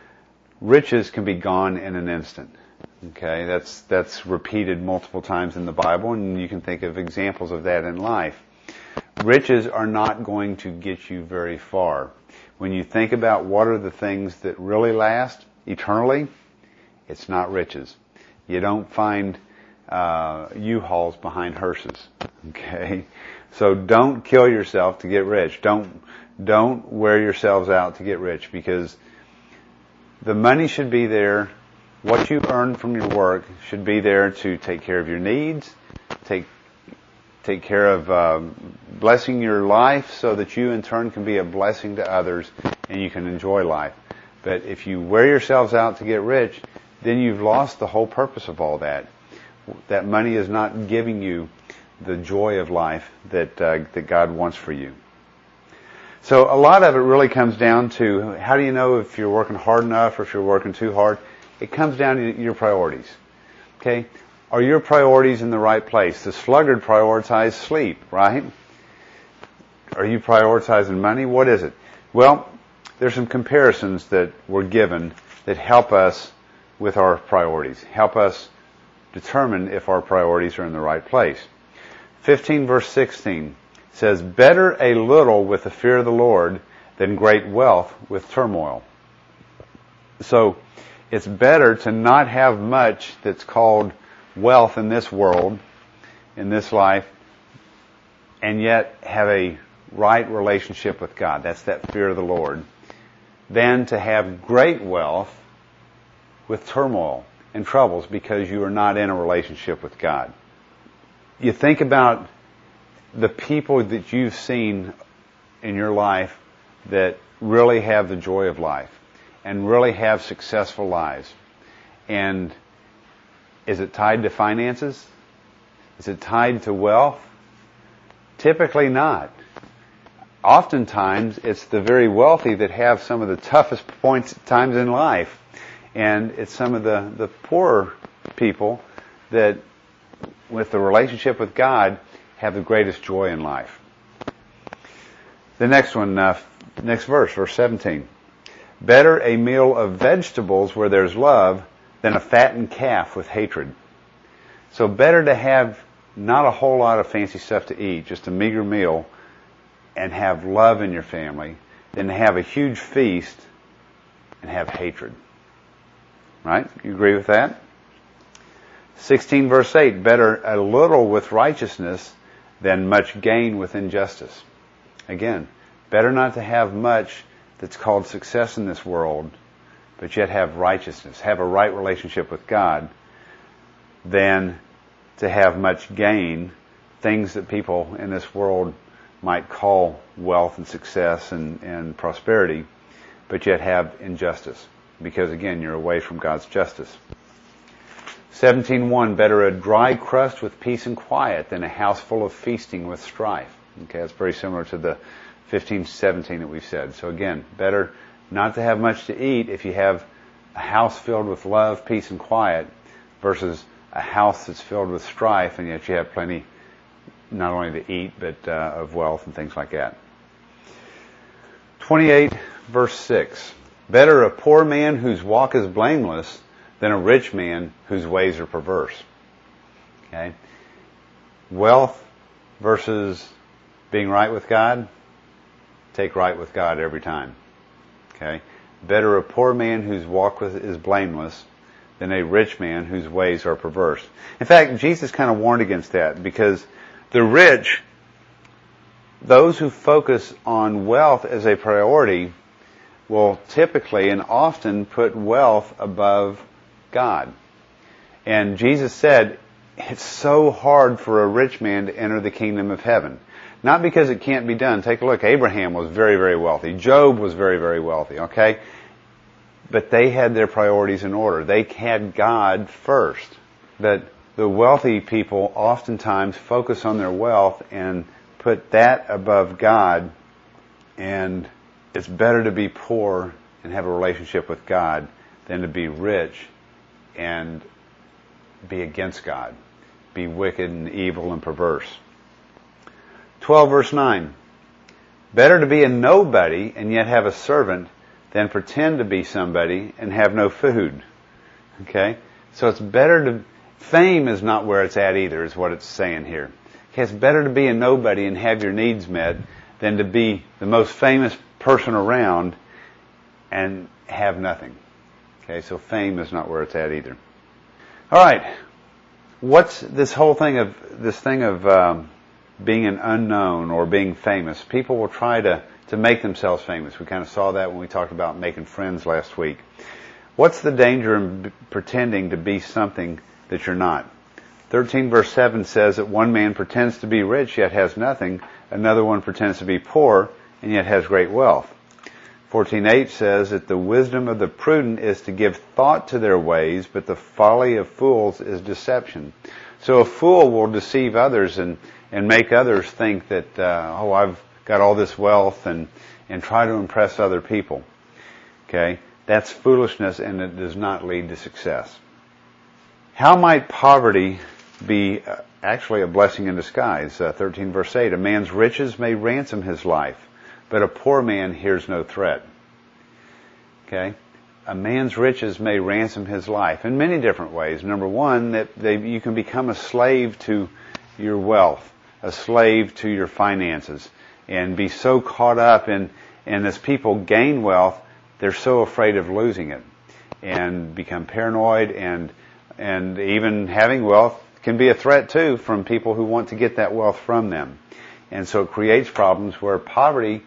Riches can be gone in an instant. Okay? That's, that's repeated multiple times in the Bible, and you can think of examples of that in life. Riches are not going to get you very far. When you think about what are the things that really last, eternally, it's not riches. You don't find uh, U-Hauls behind hearses. Okay? So don't kill yourself to get rich. Don't don't wear yourselves out to get rich, because the money should be there. What you earn from your work should be there to take care of your needs, take take care of um, blessing your life so that you in turn can be a blessing to others and you can enjoy life. But if you wear yourselves out to get rich, then you've lost the whole purpose of all that. That money is not giving you the joy of life that uh, that God wants for you. So a lot of it really comes down to, how do you know if you're working hard enough or if you're working too hard? It comes down to your priorities. Okay? Are your priorities in the right place? The sluggard prioritizes sleep, right? Are you prioritizing money? What is it? Well, there's some comparisons that were given that help us with our priorities, help us determine if our priorities are in the right place. fifteen verse sixteen says, better a little with the fear of the Lord than great wealth with turmoil. So, it's better to not have much that's called wealth in this world, in this life, and yet have a right relationship with God. That's that fear of the Lord. Than to have great wealth with turmoil and troubles because you are not in a relationship with God. You think about the people that you've seen in your life that really have the joy of life and really have successful lives. And is it tied to finances? Is it tied to wealth? Typically not. Oftentimes, it's the very wealthy that have some of the toughest points times in life. And it's some of the, the poorer people that, with the relationship with God, have the greatest joy in life. The next one, uh, next verse, verse seventeen. Better a meal of vegetables where there's love than a fattened calf with hatred. So better to have not a whole lot of fancy stuff to eat, just a meager meal, and have love in your family, than to have a huge feast and have hatred. Right? You agree with that? sixteen verse eight, better a little with righteousness than much gain with injustice. Again, better not to have much that's called success in this world, but yet have righteousness, have a right relationship with God, than to have much gain, things that people in this world might call wealth and success and, and prosperity, but yet have injustice. Because again, you're away from God's justice. seventeen one, better a dry crust with peace and quiet than a house full of feasting with strife. Okay, that's very similar to the fifteen seventeen that we've said. So again, better not to have much to eat if you have a house filled with love, peace, and quiet, versus a house that's filled with strife and yet you have plenty not only to eat but uh, of wealth and things like that. twenty-eight verse six. Better a poor man whose walk is blameless than a rich man whose ways are perverse. Okay? Wealth versus being right with God. Take right with God every time. Okay? Better a poor man whose walk is blameless than a rich man whose ways are perverse. In fact, Jesus kind of warned against that, because the rich, those who focus on wealth as a priority, will typically and often put wealth above God. And Jesus said, it's so hard for a rich man to enter the kingdom of heaven. Not because it can't be done. Take a look. Abraham was very, very wealthy. Job was very, very wealthy. Okay? But they had their priorities in order. They had God first. But the wealthy people oftentimes focus on their wealth and put that above God. And it's better to be poor and have a relationship with God than to be rich and be against God, be wicked and evil and perverse. twelve verse nine. Better to be a nobody and yet have a servant than pretend to be somebody and have no food. Okay? So it's better to, fame is not where it's at either, is what it's saying here. Okay, it's better to be a nobody and have your needs met than to be the most famous person around and have nothing. Okay, so fame is not where it's at either. All right, what's this whole thing of this thing of um, being an unknown or being famous? People will try to to make themselves famous. We kind of saw that when we talked about making friends last week. What's the danger in b- pretending to be something that you're not? thirteen verse seven says that one man pretends to be rich yet has nothing. Another one pretends to be poor and yet has great wealth. fourteen eight says that the wisdom of the prudent is to give thought to their ways, but the folly of fools is deception. So a fool will deceive others and, and make others think that, uh, oh, I've got all this wealth and, and try to impress other people. Okay? That's foolishness and it does not lead to success. How might poverty be uh, actually a blessing in disguise? Uh, thirteen verse eight, a man's riches may ransom his life, but a poor man hears no threat. Okay? A man's riches may ransom his life in many different ways. Number one, that they, you can become a slave to your wealth, a slave to your finances, and be so caught up in, and as people gain wealth, they're so afraid of losing it and become paranoid, and and even having wealth can be a threat too from people who want to get that wealth from them. And so it creates problems where poverty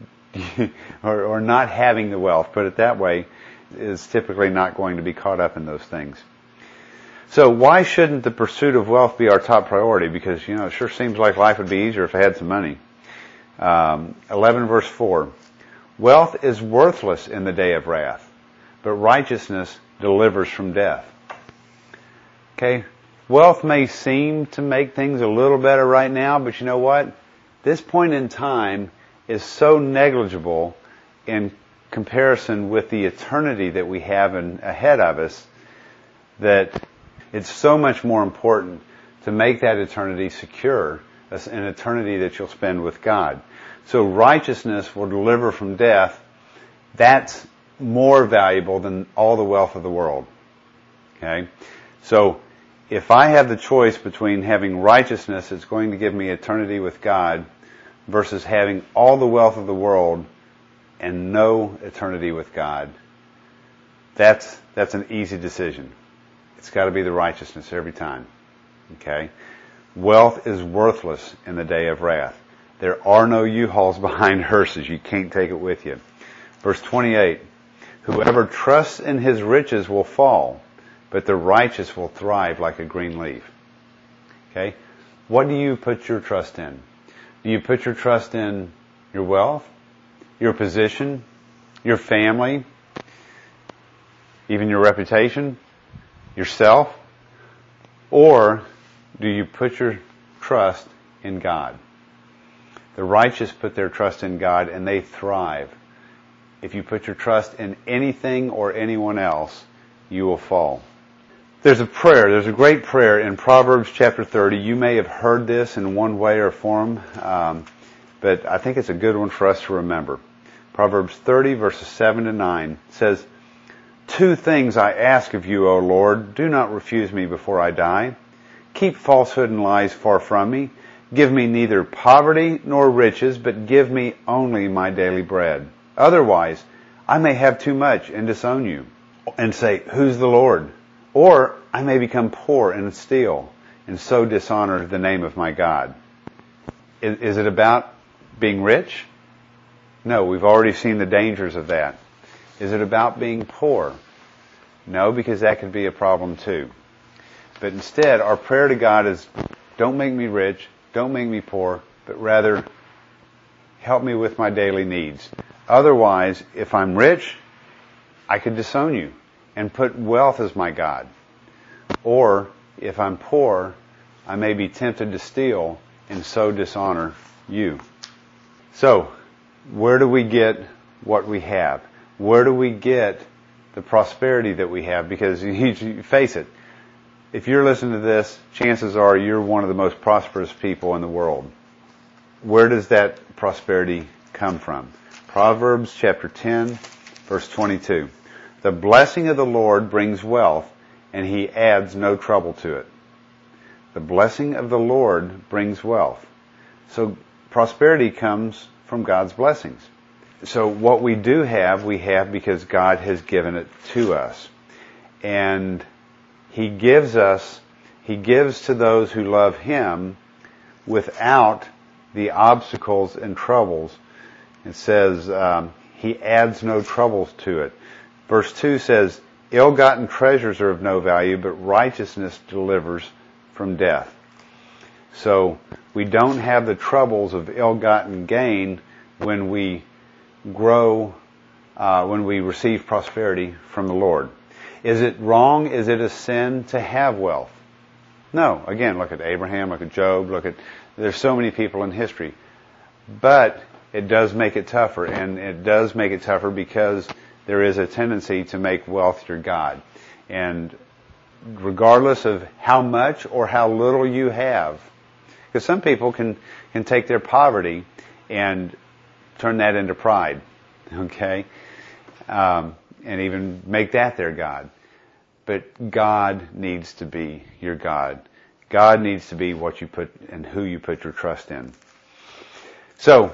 or, or not having the wealth, put it that way, is typically not going to be caught up in those things. So why shouldn't the pursuit of wealth be our top priority? Because, you know, it sure seems like life would be easier if I had some money. Um, eleven verse four. Wealth is worthless in the day of wrath, but righteousness delivers from death. Okay? Wealth may seem to make things a little better right now, but you know what? This point in time is so negligible in comparison with the eternity that we have in, ahead of us that it's so much more important to make that eternity secure, an eternity that you'll spend with God. So righteousness will deliver from death. That's more valuable than all the wealth of the world. Okay? So if I have the choice between having righteousness that's going to give me eternity with God versus having all the wealth of the world and no eternity with God, that's that's an easy decision. It's got to be the righteousness every time. Okay? Wealth is worthless in the day of wrath. There are no U-Hauls behind hearses. You can't take it with you. Verse twenty-eight, whoever trusts in his riches will fall, but the righteous will thrive like a green leaf. Okay? What do you put your trust in? Do you put your trust in your wealth, your position, your family, even your reputation, yourself? Or do you put your trust in God? The righteous put their trust in God and they thrive. If you put your trust in anything or anyone else, you will fall. There's a prayer, there's a great prayer in Proverbs chapter thirty. You may have heard this in one way or form, um, but I think it's a good one for us to remember. Proverbs thirty verses seven to nine says, two things I ask of you, O Lord, do not refuse me before I die. Keep falsehood and lies far from me. Give me neither poverty nor riches, but give me only my daily bread. Otherwise, I may have too much and disown you and say, who's the Lord? Or I may become poor and steal and so dishonor the name of my God. Is, is it about being rich? No, we've already seen the dangers of that. Is it about being poor? No, because that could be a problem too. But instead, our prayer to God is, don't make me rich, don't make me poor, but rather help me with my daily needs. Otherwise, if I'm rich, I could disown you and put wealth as my God. Or, if I'm poor, I may be tempted to steal and so dishonor you. So, where do we get what we have? Where do we get the prosperity that we have? Because you face it, if you're listening to this, chances are you're one of the most prosperous people in the world. Where does that prosperity come from? Proverbs chapter ten, verse twenty-two. The blessing of the Lord brings wealth, and He adds no trouble to it. The blessing of the Lord brings wealth. So prosperity comes from God's blessings. So what we do have, we have because God has given it to us. And He gives us, He gives to those who love Him without the obstacles and troubles. It says, um, He adds no troubles to it. Verse two says, ill-gotten treasures are of no value, but righteousness delivers from death. So we don't have the troubles of ill-gotten gain when we grow, uh, when we receive prosperity from the Lord. Is it wrong? Is it a sin to have wealth? No. Again, look at Abraham, look at Job, look at, there's so many people in history. But it does make it tougher, and it does make it tougher because there is a tendency to make wealth your God. And regardless of how much or how little you have, because some people can, can take their poverty and turn that into pride, okay? Um, and even make that their God. But God needs to be your God. God needs to be what you put and who you put your trust in. So,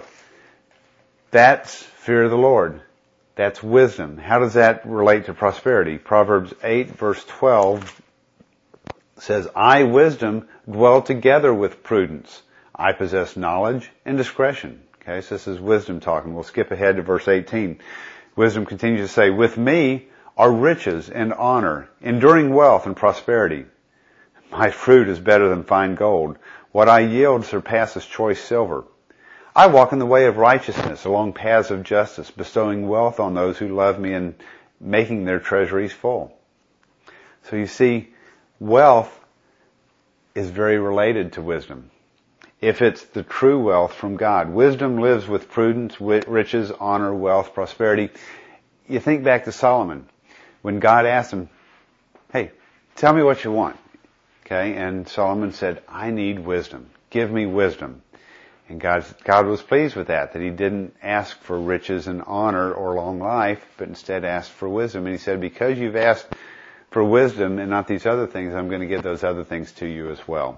that's fear of the Lord. That's wisdom. How does that relate to prosperity? Proverbs eight verse twelve says, I, wisdom, dwell together with prudence. I possess knowledge and discretion. Okay, so this is wisdom talking. We'll skip ahead to verse eighteen. Wisdom continues to say, with me are riches and honor, enduring wealth and prosperity. My fruit is better than fine gold. What I yield surpasses choice silver. I walk in the way of righteousness, along paths of justice, bestowing wealth on those who love me and making their treasuries full. So you see, wealth is very related to wisdom. If it's the true wealth from God. Wisdom lives with prudence, riches, honor, wealth, prosperity. You think back to Solomon. When God asked him, hey, tell me what you want. Okay, and Solomon said, I need wisdom. Give me wisdom. And God, God was pleased with that, that he didn't ask for riches and honor or long life, but instead asked for wisdom. And he said, because you've asked for wisdom and not these other things, I'm going to give those other things to you as well.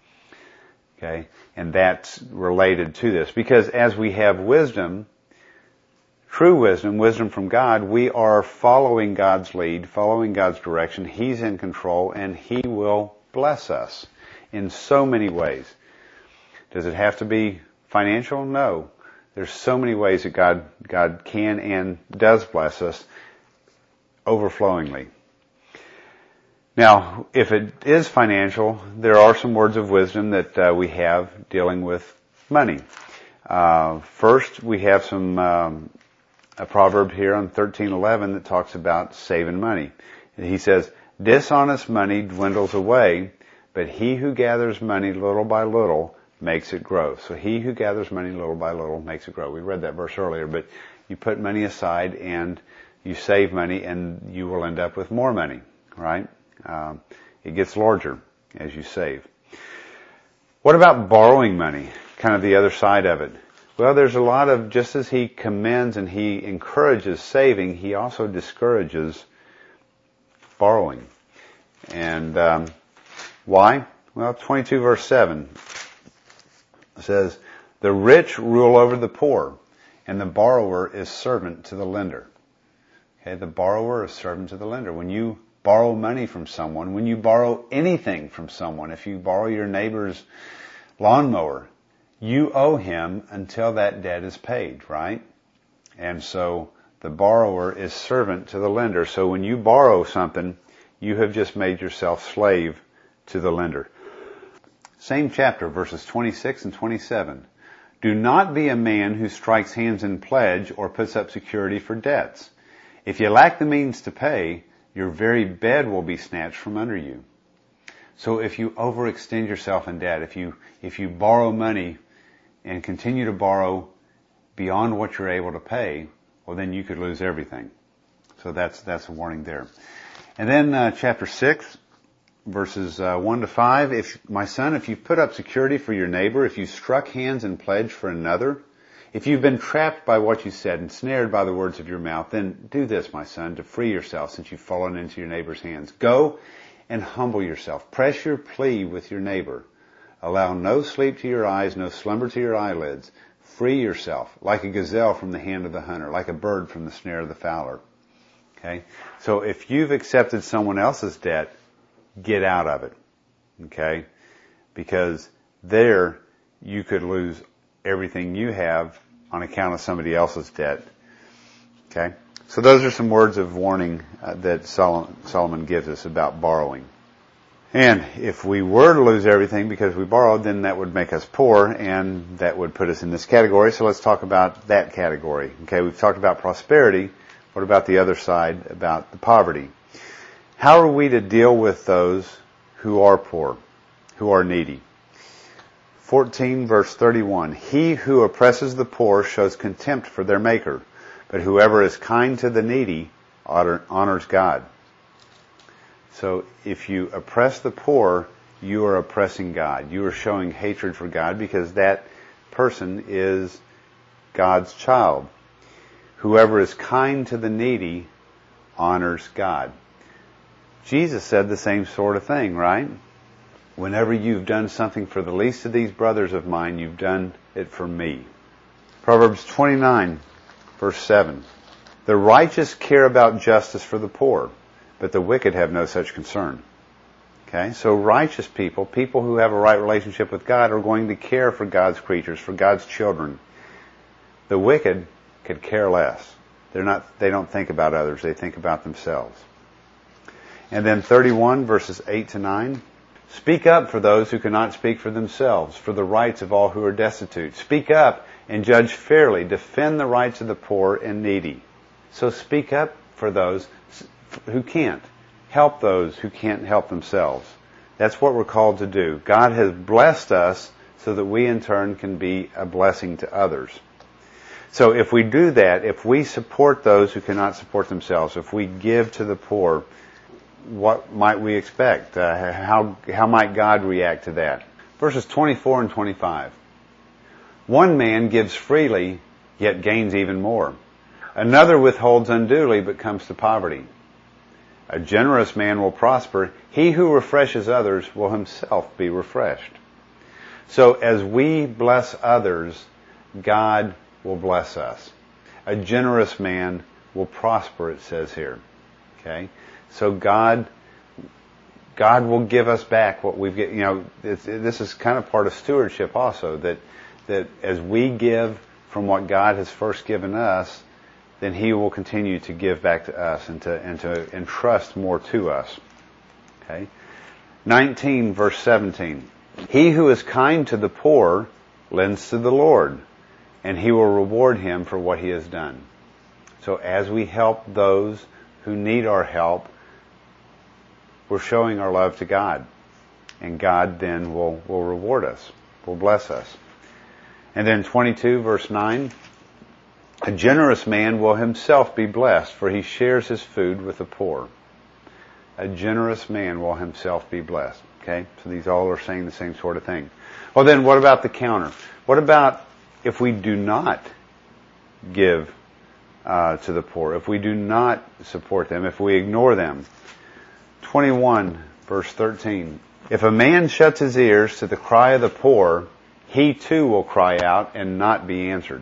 Okay? And that's related to this. Because as we have wisdom, true wisdom, wisdom from God, we are following God's lead, following God's direction. He's in control, and He will bless us in so many ways. Does it have to be financial? No. There's so many ways that God, God can and does bless us overflowingly. Now, if it is financial, there are some words of wisdom that uh, we have dealing with money. Uh, first, we have some um, a proverb here on thirteen eleven that talks about saving money. He says, dishonest money dwindles away, but he who gathers money little by little makes it grow. So he who gathers money little by little makes it grow. We read that verse earlier, but you put money aside and you save money and you will end up with more money, right? Um, it gets larger as you save. What about borrowing money? Kind of the other side of it. Well, there's a lot of, just as he commends and he encourages saving, he also discourages borrowing. And um, why? Well, twenty-two verse seven says, the rich rule over the poor, and the borrower is servant to the lender. Okay, the borrower is servant to the lender. When you borrow money from someone, when you borrow anything from someone, if you borrow your neighbor's lawnmower, you owe him until that debt is paid, right? And so the borrower is servant to the lender. So when you borrow something, you have just made yourself slave to the lender. Same chapter, verses twenty-six and twenty-seven. Do not be a man who strikes hands in pledge or puts up security for debts. If you lack the means to pay, your very bed will be snatched from under you. So if you overextend yourself in debt, if you, if you borrow money and continue to borrow beyond what you're able to pay, well then you could lose everything. So that's, that's a warning there. And then, uh, chapter six, verses uh, one to five, if, my son, if you've put up security for your neighbor, if you struck hands in pledge for another, if you've been trapped by what you said and snared by the words of your mouth, then do this, my son, to free yourself since you've fallen into your neighbor's hands. Go and humble yourself. Press your plea with your neighbor. Allow no sleep to your eyes, no slumber to your eyelids. Free yourself like a gazelle from the hand of the hunter, like a bird from the snare of the fowler. Okay? So if you've accepted someone else's debt, get out of it. Okay? Because there you could lose everything you have on account of somebody else's debt. Okay? So those are some words of warning uh, that Solomon, Solomon gives us about borrowing. And if we were to lose everything because we borrowed, then that would make us poor, and that would put us in this category. So let's talk about that category. Okay, we've talked about prosperity. What about the other side, about the poverty? How are we to deal with those who are poor, who are needy? fourteen verse thirty-one, he who oppresses the poor shows contempt for their maker, but whoever is kind to the needy honors God. So if you oppress the poor, you are oppressing God. You are showing hatred for God because that person is God's child. Whoever is kind to the needy honors God. Jesus said the same sort of thing, right? Whenever you've done something for the least of these brothers of mine, you've done it for me. Proverbs twenty-nine, verse seven. The righteous care about justice for the poor, but the wicked have no such concern. Okay, so righteous people, people who have a right relationship with God, are going to care for God's creatures, for God's children. The wicked could care less. They're not, they don't think about others, they think about themselves. And then thirty-one, verses eight to nine. Speak up for those who cannot speak for themselves, for the rights of all who are destitute. Speak up and judge fairly. Defend the rights of the poor and needy. So speak up for those who can't. Help those who can't help themselves. That's what we're called to do. God has blessed us so that we in turn can be a blessing to others. So if we do that, if we support those who cannot support themselves, if we give to the poor, what might we expect? Uh, how how might God react to that? Verses twenty-four and twenty-five. One man gives freely, yet gains even more. Another withholds unduly, but comes to poverty. A generous man will prosper. He who refreshes others will himself be refreshed. So as we bless others, God will bless us. A generous man will prosper, it says here. Okay? So God, God will give us back what we've get. You know, it's, this is kind of part of stewardship also. That that as we give from what God has first given us, then He will continue to give back to us and to and to entrust more to us. Okay, nineteen verse seventeen. He who is kind to the poor lends to the Lord, and He will reward him for what he has done. So as we help those who need our help, we're showing our love to God. And God then will, will reward us, will bless us. And then twenty-two verse nine, a generous man will himself be blessed, for he shares his food with the poor. A generous man will himself be blessed. Okay? So these all are saying the same sort of thing. Well then, what about the counter? What about if we do not give uh, to the poor? If we do not support them? If we ignore them? twenty-one verse thirteen. If a man shuts his ears to the cry of the poor, he too will cry out and not be answered.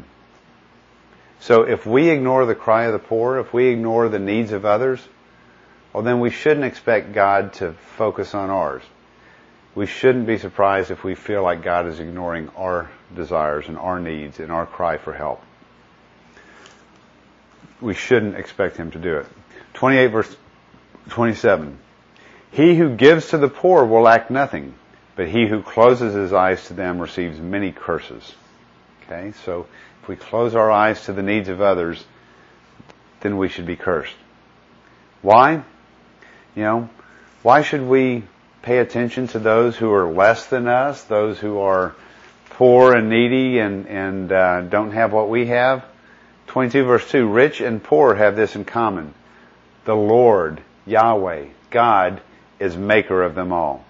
So if we ignore the cry of the poor, if we ignore the needs of others, well then we shouldn't expect God to focus on ours. We shouldn't be surprised if we feel like God is ignoring our desires and our needs and our cry for help. We shouldn't expect Him to do it. twenty-eight verse twenty-seven. He who gives to the poor will lack nothing, but he who closes his eyes to them receives many curses. Okay, so if we close our eyes to the needs of others, then we should be cursed. Why? You know, why should we pay attention to those who are less than us, those who are poor and needy and, and uh, don't have what we have? twenty-two verse two, rich and poor have this in common. The Lord, Yahweh, God, is maker of them all.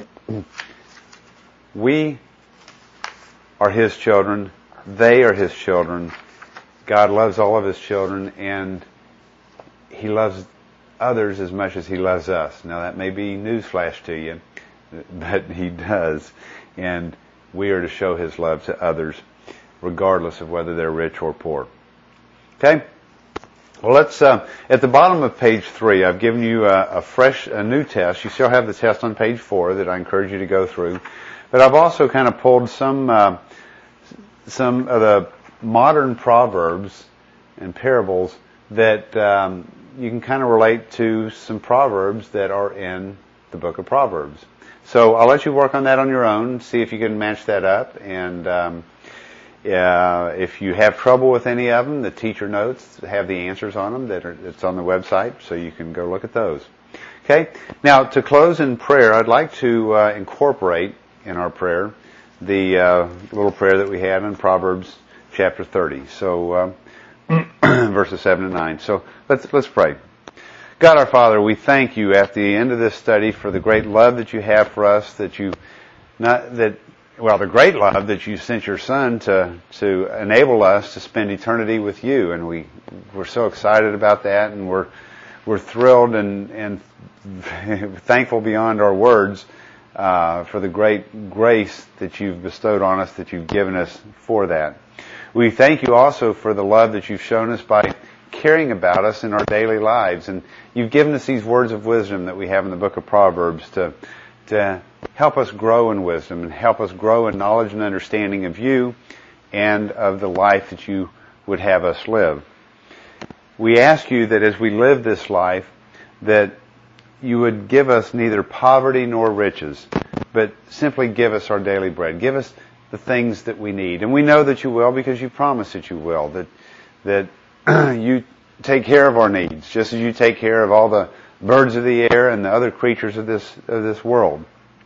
We are His children. They are His children. God loves all of His children, and He loves others as much as He loves us. Now that may be newsflash to you, but He does. And we are to show His love to others, regardless of whether they're rich or poor. Okay? Well, let's, uh, at the bottom of page three, I've given you a, a fresh, a new test. You still have the test on page four that I encourage you to go through. But I've also kind of pulled some, uh, some of the modern proverbs and parables that, um, you can kind of relate to some proverbs that are in the book of Proverbs. So I'll let you work on that on your own, see if you can match that up, and, um, Uh, if you have trouble with any of them, the teacher notes have the answers on them that are, it's on the website, so you can go look at those. Okay? Now, to close in prayer, I'd like to uh, incorporate in our prayer the uh, little prayer that we had in Proverbs chapter thirty. So, uh, verses seven and nine. So, let's let's pray. God our Father, we thank you at the end of this study for the great love that you have for us, that you not that Well, the great love that you sent your Son to to enable us to spend eternity with you, and we we're so excited about that, and we're we're thrilled and and thankful beyond our words uh, for the great grace that you've bestowed on us, that you've given us for that. We thank you also for the love that you've shown us by caring about us in our daily lives, and you've given us these words of wisdom that we have in the book of Proverbs to to help us grow in wisdom and help us grow in knowledge and understanding of you and of the life that you would have us live. We ask you that as we live this life, that you would give us neither poverty nor riches, but simply give us our daily bread. Give us the things that we need. And we know that you will because you promised that you will, that that you take care of our needs, just as you take care of all the birds of the air and the other creatures of this of this world.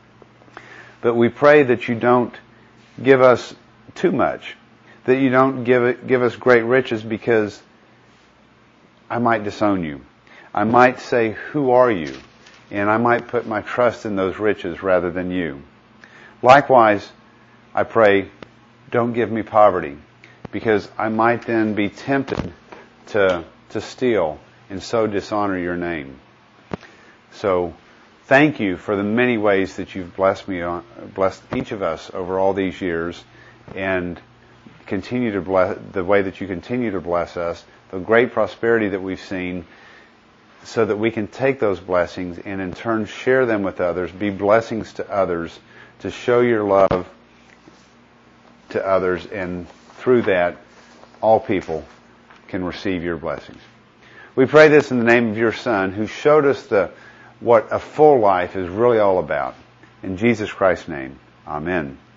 But we pray that you don't give us too much, that you don't give it, give us great riches, because I might disown you. I might say, "Who are you?" And I might put my trust in those riches rather than you. Likewise, I pray, don't give me poverty, because I might then be tempted to to steal and so dishonor your name. So, thank you for the many ways that you've blessed me, on, blessed each of us over all these years, and continue to bless the way that you continue to bless us, the great prosperity that we've seen, so that we can take those blessings and in turn share them with others, be blessings to others, to show your love to others, and through that, all people can receive your blessings. We pray this in the name of your Son, who showed us the what a full life is really all about. In Jesus Christ's name, amen.